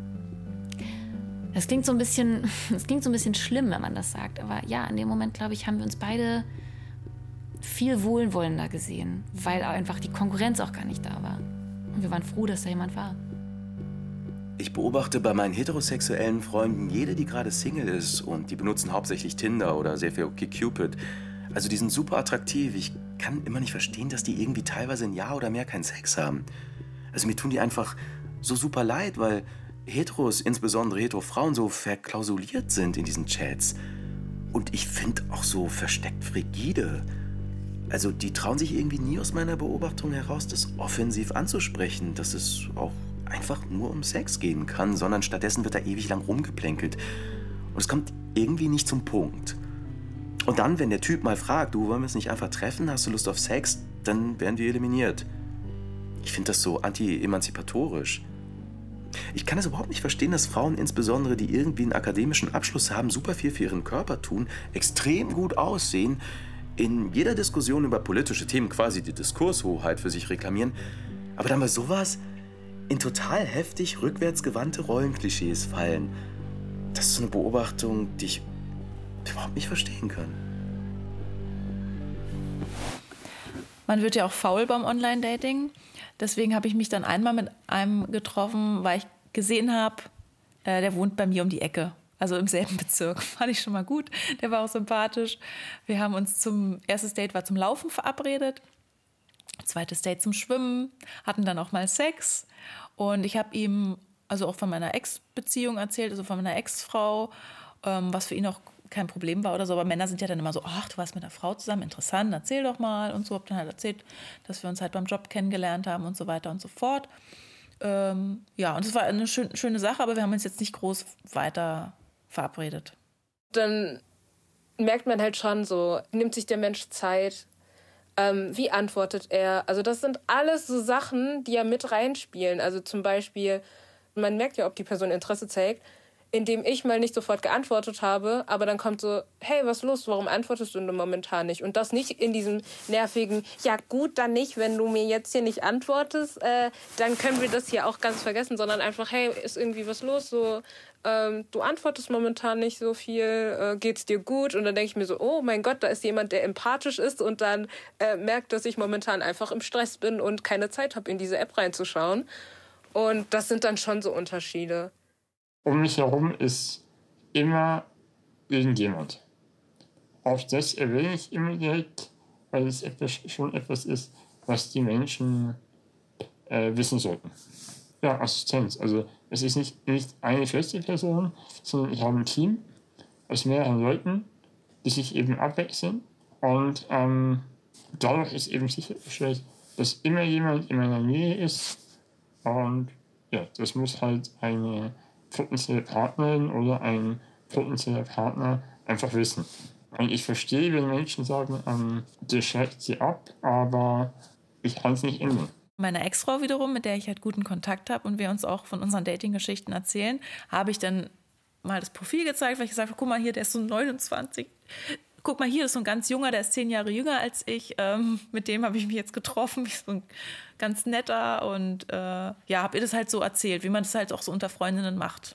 das klingt so ein bisschen schlimm, wenn man das sagt. Aber ja, in dem Moment, glaube ich, haben wir uns beide viel wohlwollender gesehen, weil einfach die Konkurrenz auch gar nicht da war. Und wir waren froh, dass da jemand war. Ich beobachte bei meinen heterosexuellen Freunden jede, die gerade Single ist und die benutzen hauptsächlich Tinder oder sehr viel OkCupid. Also die sind super attraktiv. Ich kann immer nicht verstehen, dass die irgendwie teilweise ein Jahr oder mehr keinen Sex haben. Also mir tun die einfach so super leid, weil Heteros, insbesondere Hetero-Frauen, so verklausuliert sind in diesen Chats. Und ich finde auch so versteckt frigide. Also die trauen sich irgendwie nie aus meiner Beobachtung heraus, das offensiv anzusprechen, dass es auch einfach nur um Sex gehen kann, sondern stattdessen wird da ewig lang rumgeplänkelt. Und es kommt irgendwie nicht zum Punkt. Und dann, wenn der Typ mal fragt, du, wollen wir uns nicht einfach treffen, hast du Lust auf Sex, dann werden wir eliminiert. Ich finde das so anti-emanzipatorisch. Ich kann es überhaupt nicht verstehen, dass Frauen, insbesondere die irgendwie einen akademischen Abschluss haben, super viel für ihren Körper tun, extrem gut aussehen, in jeder Diskussion über politische Themen quasi die Diskurshoheit für sich reklamieren, aber dann bei sowas in total heftig rückwärtsgewandte Rollenklischees fallen. Das ist so eine Beobachtung, die ich überhaupt nicht verstehen kann. Man wird ja auch faul beim Online-Dating. Deswegen habe ich mich dann einmal mit einem getroffen, weil ich gesehen habe, der wohnt bei mir um die Ecke. Also im selben Bezirk. Fand ich schon mal gut. Der war auch sympathisch. Wir haben uns erstes Date war zum Laufen verabredet. Zweites Date zum Schwimmen. Hatten dann auch mal Sex. Und ich habe ihm also auch von meiner Ex-Beziehung erzählt, also von meiner Ex-Frau, was für ihn auch kein Problem war oder so. Aber Männer sind ja dann immer so, ach, du warst mit einer Frau zusammen, interessant, erzähl doch mal. Und so habe dann halt erzählt, dass wir uns halt beim Job kennengelernt haben und so weiter und so fort. Ja, und es war eine schöne Sache, aber wir haben uns jetzt nicht groß weiter verabredet. Dann merkt man halt schon so, nimmt sich der Mensch Zeit, wie antwortet er? Also das sind alles so Sachen, die ja mit reinspielen. Also zum Beispiel, man merkt ja, ob die Person Interesse zeigt, indem ich mal nicht sofort geantwortet habe, aber dann kommt so, hey, was ist los, warum antwortest du denn momentan nicht? Und das nicht in diesem nervigen, ja gut, dann nicht, wenn du mir jetzt hier nicht antwortest, dann können wir das hier auch ganz vergessen, sondern einfach, hey, ist irgendwie was los, so, du antwortest momentan nicht so viel, geht's dir gut? Und dann denke ich mir so, oh mein Gott, da ist jemand, der empathisch ist und dann merkt, dass ich momentan einfach im Stress bin und keine Zeit habe, in diese App reinzuschauen. Und das sind dann schon so Unterschiede. Um mich herum ist immer irgendjemand. Auch das erwähne ich immer direkt, weil es schon etwas ist, was die Menschen wissen sollten. Ja, Assistenz. Also es ist nicht eine feste Person, sondern ich habe ein Team aus mehreren Leuten, die sich eben abwechseln. Und dadurch ist eben sichergestellt, dass immer jemand in meiner Nähe ist. Und ja, das muss halt eine potenzielle Partnerin oder ein potenzieller Partner einfach wissen. Und ich verstehe, wenn Menschen sagen, das schreckt sie ab, aber ich kann es nicht ändern. Meine Ex-Frau wiederum, mit der ich halt guten Kontakt habe und wir uns auch von unseren Dating-Geschichten erzählen, habe ich dann mal das Profil gezeigt, weil ich gesagt habe, guck mal hier, der ist so 29. Guck mal hier, das ist so ein ganz junger, der ist 10 Jahre jünger als ich. Mit dem habe ich mich jetzt getroffen. Ich bin so ein ganz netter und ja, habe ihr das halt so erzählt, wie man das halt auch so unter Freundinnen macht.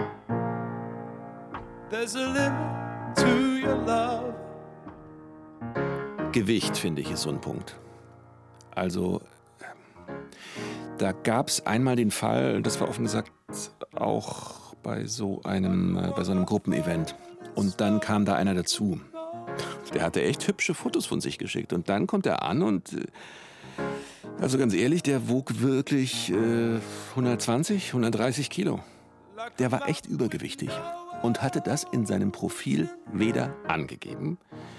There's a limit to your love. Gewicht, finde ich, ist so ein Punkt. Also, da gab es einmal den Fall, das war offen gesagt auch bei so einem Gruppenevent. Und dann kam da einer dazu. Der hatte echt hübsche Fotos von sich geschickt. Und dann kommt er an und, also ganz ehrlich, der wog wirklich 120, 130 Kilo. Der war echt übergewichtig und hatte das in seinem Profil weder angegeben.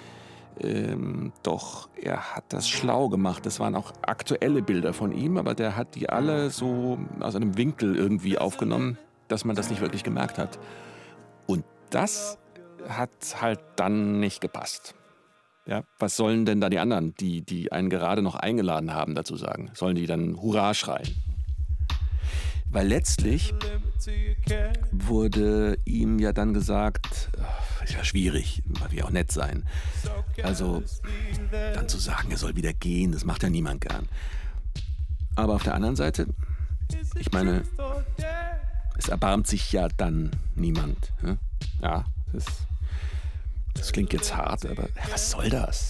Doch er hat das schlau gemacht. Das waren auch aktuelle Bilder von ihm, aber der hat die alle so aus einem Winkel irgendwie aufgenommen, dass man das nicht wirklich gemerkt hat. Und das hat halt dann nicht gepasst. Ja, was sollen denn da die anderen, die einen gerade noch eingeladen haben, dazu sagen? Sollen die dann Hurra schreien? Weil letztlich wurde ihm ja dann gesagt, ist ja schwierig, weil wir auch nett sein. Also dann zu sagen, er soll wieder gehen, das macht ja niemand gern. Aber auf der anderen Seite, ich meine, es erbarmt sich ja dann niemand. Ja, das klingt jetzt hart, aber was soll das?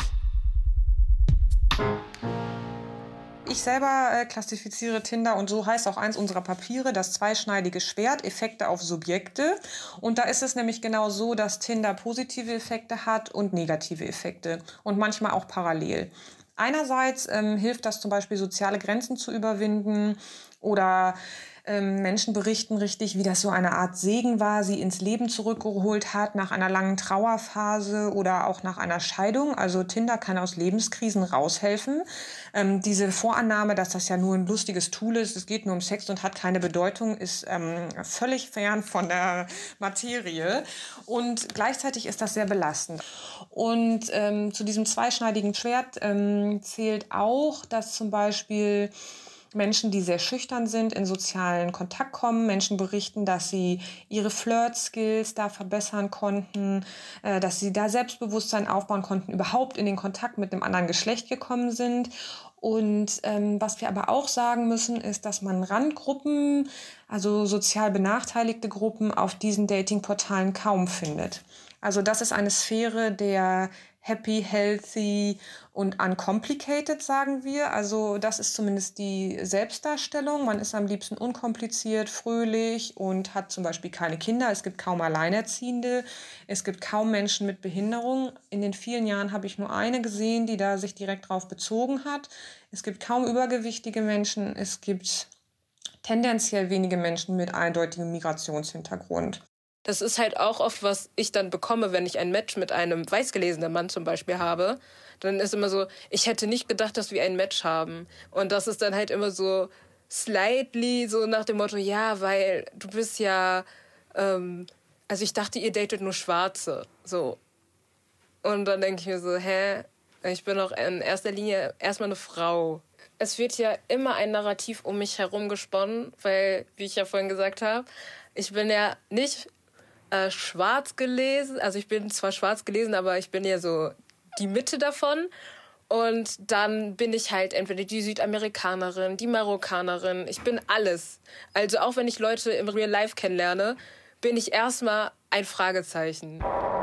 Ich selber klassifiziere Tinder und so heißt auch eins unserer Papiere, das zweischneidige Schwert, Effekte auf Subjekte. Und da ist es nämlich genau so, dass Tinder positive Effekte hat und negative Effekte und manchmal auch parallel. Einerseits hilft das zum Beispiel, soziale Grenzen zu überwinden oder Menschen berichten richtig, wie das so eine Art Segen war, sie ins Leben zurückgeholt hat nach einer langen Trauerphase oder auch nach einer Scheidung. Also Tinder kann aus Lebenskrisen raushelfen. Diese Vorannahme, dass das ja nur ein lustiges Tool ist, es geht nur um Sex und hat keine Bedeutung, ist völlig fern von der Materie. Und gleichzeitig ist das sehr belastend. Und zu diesem zweischneidigen Schwert zählt auch, dass zum Beispiel Menschen, die sehr schüchtern sind, in sozialen Kontakt kommen. Menschen berichten, dass sie ihre Flirt-Skills da verbessern konnten, dass sie da Selbstbewusstsein aufbauen konnten, überhaupt in den Kontakt mit dem anderen Geschlecht gekommen sind. Und was wir aber auch sagen müssen, ist, dass man Randgruppen, also sozial benachteiligte Gruppen, auf diesen Datingportalen kaum findet. Also das ist eine Sphäre der happy, healthy und uncomplicated, sagen wir. Also das ist zumindest die Selbstdarstellung. Man ist am liebsten unkompliziert, fröhlich und hat zum Beispiel keine Kinder. Es gibt kaum Alleinerziehende. Es gibt kaum Menschen mit Behinderung. In den vielen Jahren habe ich nur eine gesehen, die da sich direkt drauf bezogen hat. Es gibt kaum übergewichtige Menschen. Es gibt tendenziell wenige Menschen mit eindeutigem Migrationshintergrund. Das ist halt auch oft, was ich dann bekomme, wenn ich ein Match mit einem weißgelesenen Mann zum Beispiel habe. Dann ist immer so, ich hätte nicht gedacht, dass wir ein Match haben. Und das ist dann halt immer so slightly so nach dem Motto, ja, weil du bist ja, also ich dachte, ihr datet nur Schwarze. So. Und dann denke ich mir so, ich bin doch in erster Linie erstmal eine Frau. Es wird ja immer ein Narrativ um mich herum gesponnen, weil, wie ich ja vorhin gesagt habe, ich bin ja nicht schwarz gelesen. Also ich bin zwar schwarz gelesen, aber ich bin ja so die Mitte davon. Und dann bin ich halt entweder die Südamerikanerin, die Marokkanerin. Ich bin alles. Also auch wenn ich Leute im Real Life kennenlerne, bin ich erstmal ein Fragezeichen.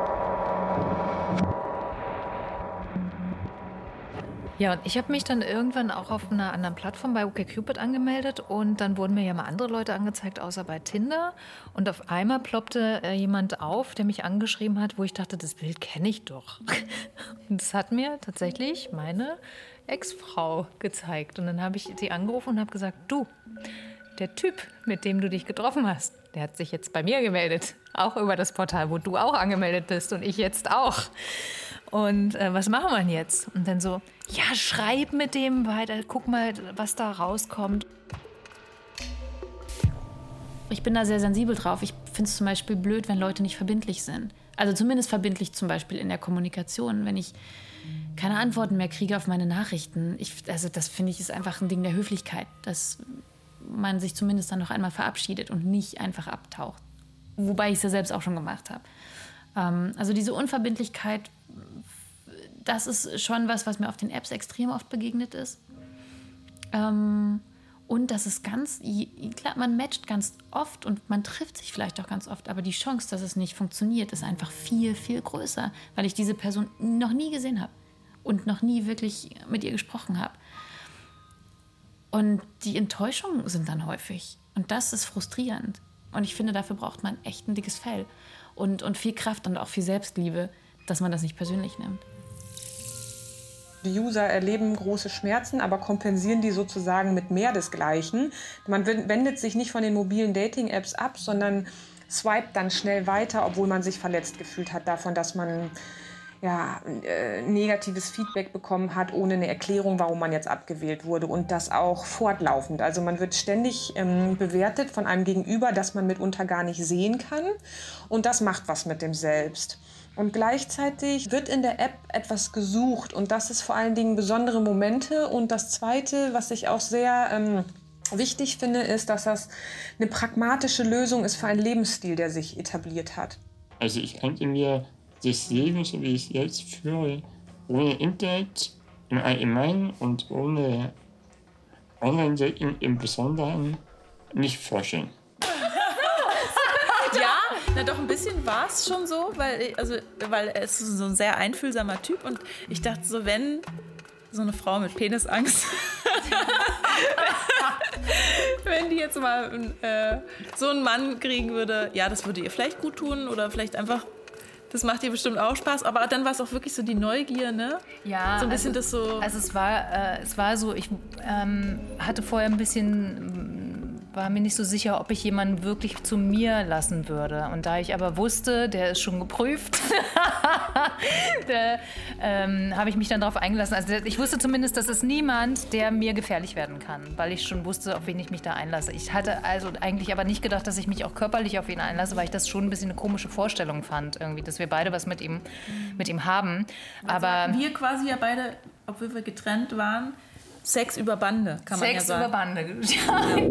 Ja, und ich habe mich dann irgendwann auch auf einer anderen Plattform bei OkCupid angemeldet und dann wurden mir ja mal andere Leute angezeigt, außer bei Tinder. Und auf einmal ploppte jemand auf, der mich angeschrieben hat, wo ich dachte, das Bild kenne ich doch. Und das hat mir tatsächlich meine Ex-Frau gezeigt. Und dann habe ich sie angerufen und habe gesagt, du, der Typ, mit dem du dich getroffen hast, der hat sich jetzt bei mir gemeldet. Auch über das Portal, wo du auch angemeldet bist und ich jetzt auch. Und was machen wir denn jetzt? Und dann so, ja, schreib mit dem weiter, guck mal, was da rauskommt. Ich bin da sehr sensibel drauf. Ich finde es zum Beispiel blöd, wenn Leute nicht verbindlich sind. Also zumindest verbindlich zum Beispiel in der Kommunikation. Wenn ich keine Antworten mehr kriege auf meine Nachrichten. Also das finde ich ist einfach ein Ding der Höflichkeit, dass man sich zumindest dann noch einmal verabschiedet und nicht einfach abtaucht. Wobei ich es ja selbst auch schon gemacht habe. Also diese Unverbindlichkeit, das ist schon was mir auf den Apps extrem oft begegnet ist. Und das ist klar, man matcht ganz oft und man trifft sich vielleicht auch ganz oft, aber die Chance, dass es nicht funktioniert, ist einfach viel, viel größer, weil ich diese Person noch nie gesehen habe und noch nie wirklich mit ihr gesprochen habe. Und die Enttäuschungen sind dann häufig. Und das ist frustrierend. Und ich finde, dafür braucht man echt ein dickes Fell und viel Kraft und auch viel Selbstliebe, dass man das nicht persönlich nimmt. Die User erleben große Schmerzen, aber kompensieren die sozusagen mit mehr desgleichen. Man wendet sich nicht von den mobilen Dating-Apps ab, sondern swipet dann schnell weiter, obwohl man sich verletzt gefühlt hat davon, dass man negatives Feedback bekommen hat, ohne eine Erklärung, warum man jetzt abgewählt wurde. Und das auch fortlaufend. Also man wird ständig bewertet von einem Gegenüber, das man mitunter gar nicht sehen kann. Und das macht was mit dem Selbst. Und gleichzeitig wird in der App etwas gesucht. Und das ist vor allen Dingen besondere Momente. Und das Zweite, was ich auch sehr wichtig finde, ist, dass das eine pragmatische Lösung ist für einen Lebensstil, der sich etabliert hat. Also ich könnte mir das Leben, so wie ich es jetzt führe, ohne Internet im Allgemeinen und ohne Online-Dating im Besonderen nicht vorstellen. Ja, na doch, ein bisschen war es schon so, weil er ist so ein sehr einfühlsamer Typ und ich dachte so, wenn so eine Frau mit Penisangst, wenn die jetzt mal so einen Mann kriegen würde, ja, das würde ihr vielleicht gut tun oder vielleicht einfach, das macht ihr bestimmt auch Spaß, aber dann war es auch wirklich so die Neugier, ne? Ja, so ein bisschen das so. Also es war so, ich hatte vorher ein bisschen war mir nicht so sicher, ob ich jemanden wirklich zu mir lassen würde. Und da ich aber wusste, der ist schon geprüft, habe ich mich dann darauf eingelassen. Also ich wusste zumindest, das ist niemand, der mir gefährlich werden kann, weil ich schon wusste, auf wen ich mich da einlasse. Ich hatte also eigentlich aber nicht gedacht, dass ich mich auch körperlich auf ihn einlasse, weil ich das schon ein bisschen eine komische Vorstellung fand, irgendwie, dass wir beide was mit ihm haben. Aber wir quasi ja beide, obwohl wir getrennt waren, Sex über Bande, kann man ja sagen. Sex über Bande, ja.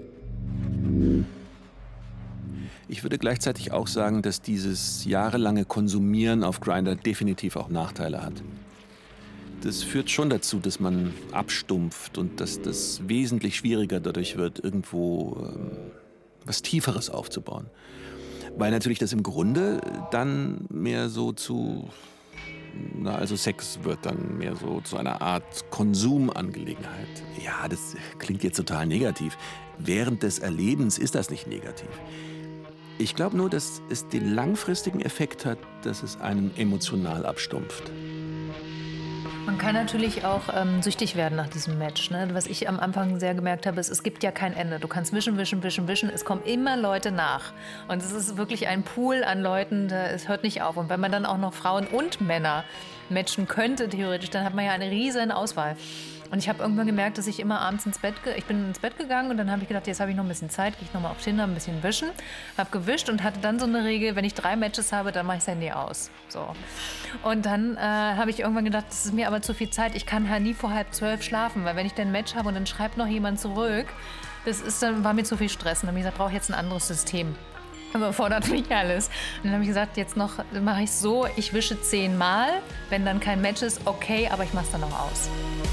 Ich würde gleichzeitig auch sagen, dass dieses jahrelange Konsumieren auf Grindr definitiv auch Nachteile hat. Das führt schon dazu, dass man abstumpft und dass das wesentlich schwieriger dadurch wird, irgendwo was Tieferes aufzubauen. Weil natürlich das im Grunde dann mehr so zu... also Sex wird dann mehr so zu einer Art Konsumangelegenheit. Ja, das klingt jetzt total negativ. Während des Erlebens ist das nicht negativ. Ich glaube nur, dass es den langfristigen Effekt hat, dass es einen emotional abstumpft. Man kann natürlich auch süchtig werden nach diesem Match. Ne? Was ich am Anfang sehr gemerkt habe, ist, es gibt ja kein Ende. Du kannst wischen. Es kommen immer Leute nach. Und es ist wirklich ein Pool an Leuten, es hört nicht auf. Und wenn man dann auch noch Frauen und Männer matchen könnte, theoretisch, dann hat man ja eine riesen Auswahl. Und ich habe irgendwann gemerkt, dass ich immer abends ins Bett gegangen und dann habe ich gedacht, jetzt habe ich noch ein bisschen Zeit, gehe ich nochmal auf Tinder ein bisschen wischen. Habe gewischt und hatte dann so eine Regel, wenn ich 3 Matches habe, dann mache ich das Handy aus. So. Und dann habe ich irgendwann gedacht, das ist mir aber zu viel Zeit, ich kann halt nie vor 11:30 schlafen, weil wenn ich dann ein Match habe und dann schreibt noch jemand zurück, war mir zu viel Stress. Und dann habe ich gesagt, brauche ich jetzt ein anderes System. Überfordert mich alles. Und dann habe ich gesagt, jetzt noch mache ich so, ich wische 10 Mal, wenn dann kein Match ist, okay, aber ich mache es dann noch aus.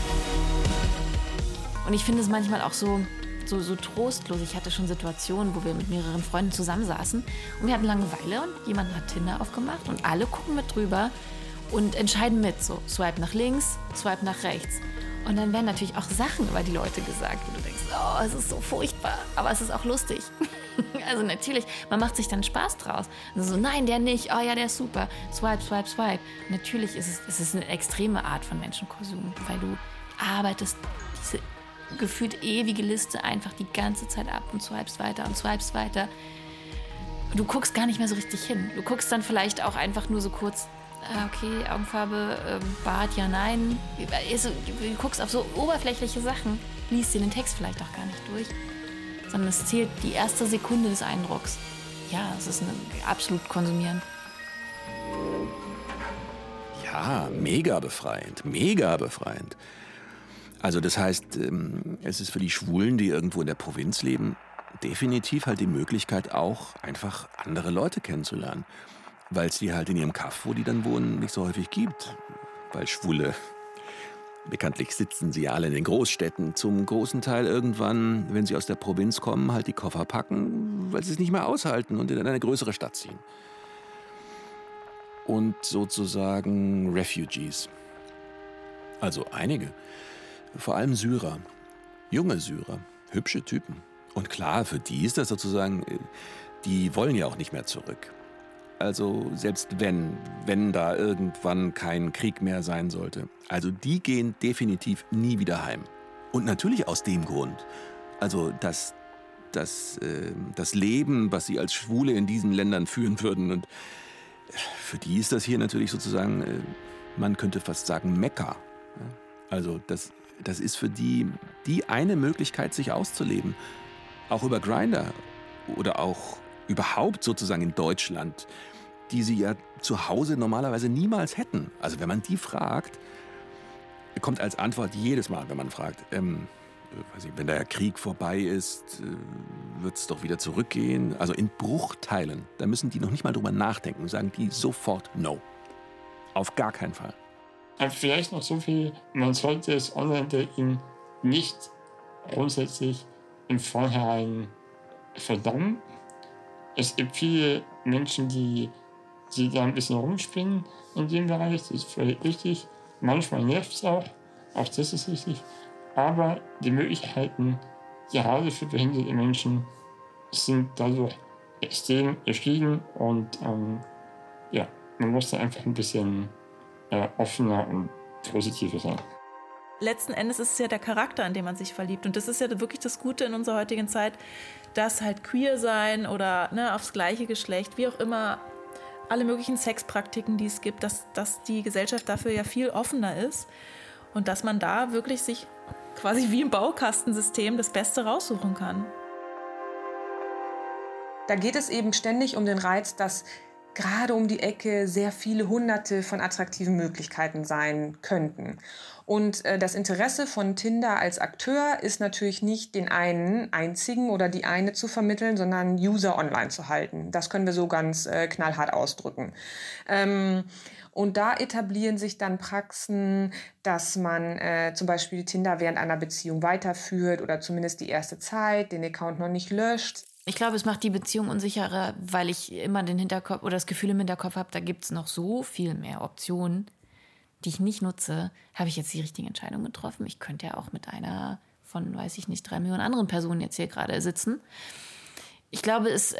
Und ich finde es manchmal auch so trostlos. Ich hatte schon Situationen, wo wir mit mehreren Freunden zusammensaßen und wir hatten Langeweile und jemand hat Tinder aufgemacht und alle gucken mit drüber und entscheiden mit. So, swipe nach links, swipe nach rechts. Und dann werden natürlich auch Sachen über die Leute gesagt, wo du denkst, oh, es ist so furchtbar, aber es ist auch lustig. Also natürlich, man macht sich dann Spaß draus. Also so, nein, der nicht, oh ja, der ist super, swipe, swipe, swipe. Natürlich ist es eine extreme Art von Menschenkonsum, weil du arbeitest diese gefühlt ewige Liste einfach die ganze Zeit ab und swipest weiter und swipest weiter. Du guckst gar nicht mehr so richtig hin. Du guckst dann vielleicht auch einfach nur so kurz, okay, Augenfarbe, Bart, ja, nein. Du guckst auf so oberflächliche Sachen, liest dir den Text vielleicht auch gar nicht durch, sondern es zählt die erste Sekunde des Eindrucks. Ja, es ist absolut konsumierend. Ja, mega befreiend, mega befreiend. Also das heißt, es ist für die Schwulen, die irgendwo in der Provinz leben, definitiv halt die Möglichkeit auch einfach andere Leute kennenzulernen. Weil es die halt in ihrem Kaff, wo die dann wohnen, nicht so häufig gibt. Weil Schwule, bekanntlich sitzen sie alle in den Großstädten, zum großen Teil irgendwann, wenn sie aus der Provinz kommen, halt die Koffer packen, weil sie es nicht mehr aushalten und in eine größere Stadt ziehen. Und sozusagen Refugees. Also einige. Vor allem Syrer, junge Syrer, hübsche Typen. Und klar, für die ist das sozusagen, die wollen ja auch nicht mehr zurück. Also selbst wenn da irgendwann kein Krieg mehr sein sollte. Also die gehen definitiv nie wieder heim. Und natürlich aus dem Grund. Also das Leben, was sie als Schwule in diesen Ländern führen würden. Und für die ist das hier natürlich sozusagen, man könnte fast sagen, Mekka. Also das ist für die eine Möglichkeit, sich auszuleben. Auch über Grindr oder auch überhaupt sozusagen in Deutschland, die sie ja zu Hause normalerweise niemals hätten. Also wenn man die fragt, kommt als Antwort jedes Mal, wenn man fragt, wenn der Krieg vorbei ist, wird es doch wieder zurückgehen. Also in Bruchteilen. Da müssen die noch nicht mal drüber nachdenken und sagen die sofort No. Auf gar keinen Fall. Vielleicht noch so viel, man sollte das Online-Dating nicht grundsätzlich im Vornherein verdammen. Es gibt viele Menschen, die da ein bisschen rumspinnen in dem Bereich, das ist völlig richtig. Manchmal nervt es auch das ist richtig. Aber die Möglichkeiten, gerade für behinderte Menschen, sind dadurch extrem gestiegen und man muss da einfach ein bisschen offener und positiver sein. letzten Endes ist es ja der Charakter, in den man sich verliebt. Und das ist ja wirklich das Gute in unserer heutigen Zeit, dass halt queer sein oder aufs gleiche Geschlecht, wie auch immer, alle möglichen Sexpraktiken, die es gibt, dass die Gesellschaft dafür ja viel offener ist und dass man da wirklich sich quasi wie im Baukastensystem das Beste raussuchen kann. Da geht es eben ständig um den Reiz, dass gerade um die Ecke sehr viele Hunderte von attraktiven Möglichkeiten sein könnten. Und das Interesse von Tinder als Akteur ist natürlich nicht den einen einzigen oder die eine zu vermitteln, sondern User online zu halten. Das können wir so ganz knallhart ausdrücken. Und da etablieren sich dann Praxen, dass man zum Beispiel Tinder während einer Beziehung weiterführt oder zumindest die erste Zeit, den Account noch nicht löscht. Ich glaube, es macht die Beziehung unsicherer, weil ich immer den Hinterkopf oder das Gefühl im Hinterkopf habe, da gibt es noch so viel mehr Optionen, die ich nicht nutze. Habe ich jetzt die richtige Entscheidung getroffen? Ich könnte ja auch mit einer von, 3 Millionen anderen Personen jetzt hier gerade sitzen. Ich glaube, es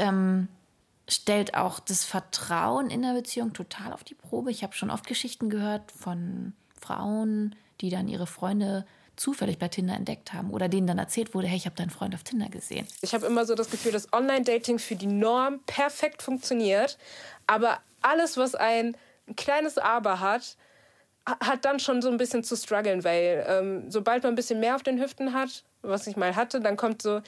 stellt auch das Vertrauen in der Beziehung total auf die Probe. Ich habe schon oft Geschichten gehört von Frauen, die dann ihre Freunde zufällig bei Tinder entdeckt haben oder denen dann erzählt wurde, hey, ich habe deinen Freund auf Tinder gesehen. Ich habe immer so das Gefühl, dass Online-Dating für die Norm perfekt funktioniert, aber alles, was ein kleines Aber hat dann schon so ein bisschen zu strugglen, weil sobald man ein bisschen mehr auf den Hüften hat, was ich mal hatte, dann kommt so,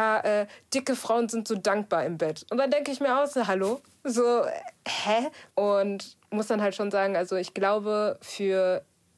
dicke Frauen sind so dankbar im Bett. Und dann denke ich mir auch so, hallo? So, hä? Und muss dann halt schon sagen, also ich glaube, für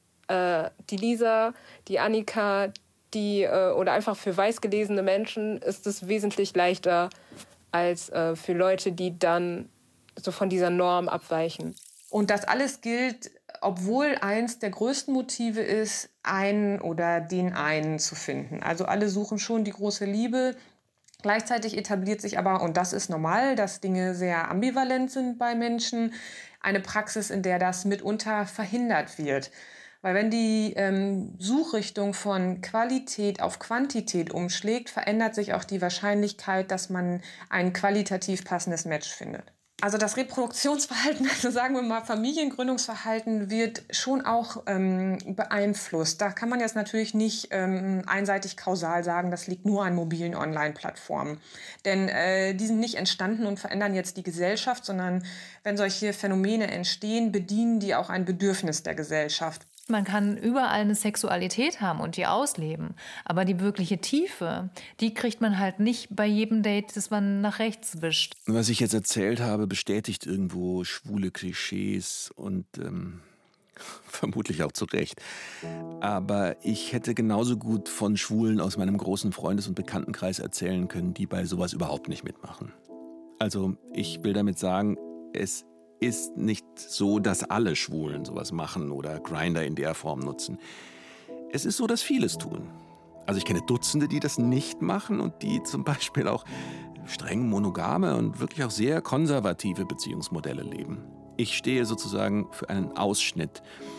die Lisa, die Annika, oder einfach für weiß gelesene Menschen ist es wesentlich leichter als für Leute, die dann so von dieser Norm abweichen. Und das alles gilt, obwohl eins der größten Motive ist, einen oder den einen zu finden. Also alle suchen schon die große Liebe. Gleichzeitig etabliert sich aber, und das ist normal, dass Dinge sehr ambivalent sind bei Menschen, eine Praxis, in der das mitunter verhindert wird. Weil wenn die Suchrichtung von Qualität auf Quantität umschlägt, verändert sich auch die Wahrscheinlichkeit, dass man ein qualitativ passendes Match findet. Also das Reproduktionsverhalten, also sagen wir mal Familiengründungsverhalten, wird schon auch beeinflusst. Da kann man jetzt natürlich nicht einseitig kausal sagen, das liegt nur an mobilen Online-Plattformen. Denn die sind nicht entstanden und verändern jetzt die Gesellschaft, sondern wenn solche Phänomene entstehen, bedienen die auch ein Bedürfnis der Gesellschaft. Man kann überall eine Sexualität haben und die ausleben. Aber die wirkliche Tiefe, die kriegt man halt nicht bei jedem Date, das man nach rechts wischt. Was ich jetzt erzählt habe, bestätigt irgendwo schwule Klischees und vermutlich auch zu Recht. Aber ich hätte genauso gut von Schwulen aus meinem großen Freundes- und Bekanntenkreis erzählen können, die bei sowas überhaupt nicht mitmachen. Also ich will damit sagen, es ist nicht so, dass alle Schwulen sowas machen oder Grindr in der Form nutzen. Es ist so, dass viele es tun. Also ich kenne Dutzende, die das nicht machen und die zum Beispiel auch streng monogame und wirklich auch sehr konservative Beziehungsmodelle leben. Ich stehe sozusagen für einen Ausschnitt.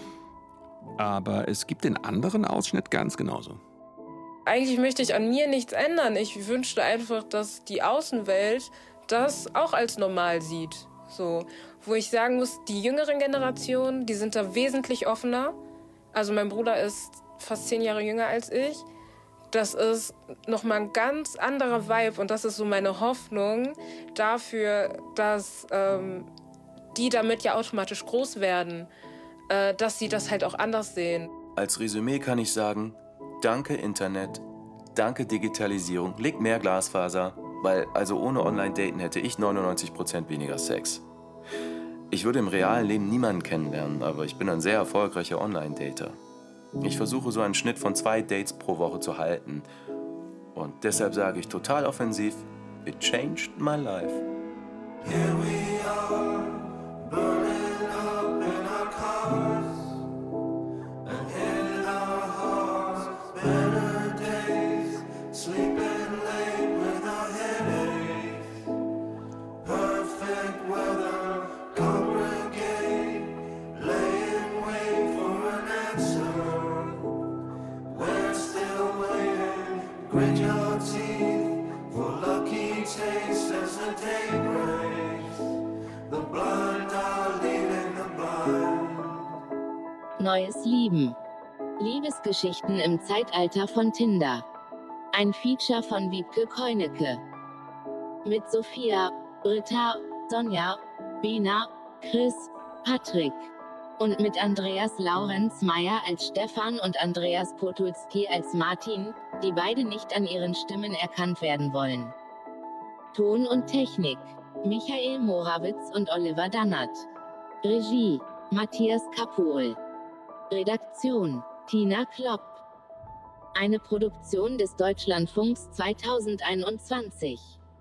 Aber es gibt den anderen Ausschnitt ganz genauso. Eigentlich möchte ich an mir nichts ändern. Ich wünschte einfach, dass die Außenwelt das auch als normal sieht. So, wo ich sagen muss, die jüngeren Generationen, die sind da wesentlich offener. Also mein Bruder ist fast 10 Jahre jünger als ich. Das ist nochmal ein ganz anderer Vibe und das ist so meine Hoffnung dafür, dass die damit ja automatisch groß werden, dass sie das halt auch anders sehen. Als Resümee kann ich sagen, danke Internet, danke Digitalisierung, legt mehr Glasfaser. Weil also ohne Online-Daten hätte ich 99% weniger Sex. Ich würde im realen Leben niemanden kennenlernen, aber ich bin ein sehr erfolgreicher Online-Dater. Ich versuche so einen Schnitt von 2 Dates pro Woche zu halten. Und deshalb sage ich total offensiv, it changed my life. Here we are, burning up in our cars and in our hearts, better days, sleeping late without headaches, perfect weather, congregate, lay in wait for an answer. We're still waiting, grit your teeth for lucky taste as the day breaks. The blind are leading the blind. Neues Lieben. Liebesgeschichten im Zeitalter von Tinder. Ein Feature von Wiebke Keunecke. Mit Sophia, Britta, Sonja, Bina, Chris, Patrick. Und mit Andreas Laurenz Meyer als Stefan und Andreas Potulski als Martin, die beide nicht an ihren Stimmen erkannt werden wollen. Ton und Technik: Michael Morawitz und Oliver Dannert. Regie: Matthias Kapohl. Redaktion: Tina Klopp. Eine Produktion des Deutschlandfunks 2021.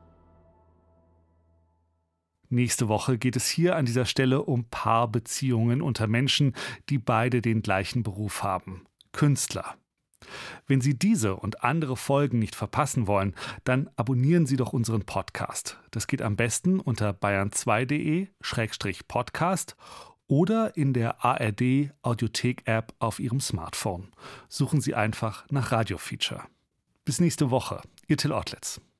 Nächste Woche geht es hier an dieser Stelle um Paarbeziehungen unter Menschen, die beide den gleichen Beruf haben: Künstler. Wenn Sie diese und andere Folgen nicht verpassen wollen, dann abonnieren Sie doch unseren Podcast. Das geht am besten unter bayern2.de/podcast oder in der ARD Audiothek-App auf Ihrem Smartphone. Suchen Sie einfach nach Radio Feature. Bis nächste Woche, Ihr Till Ottlitz.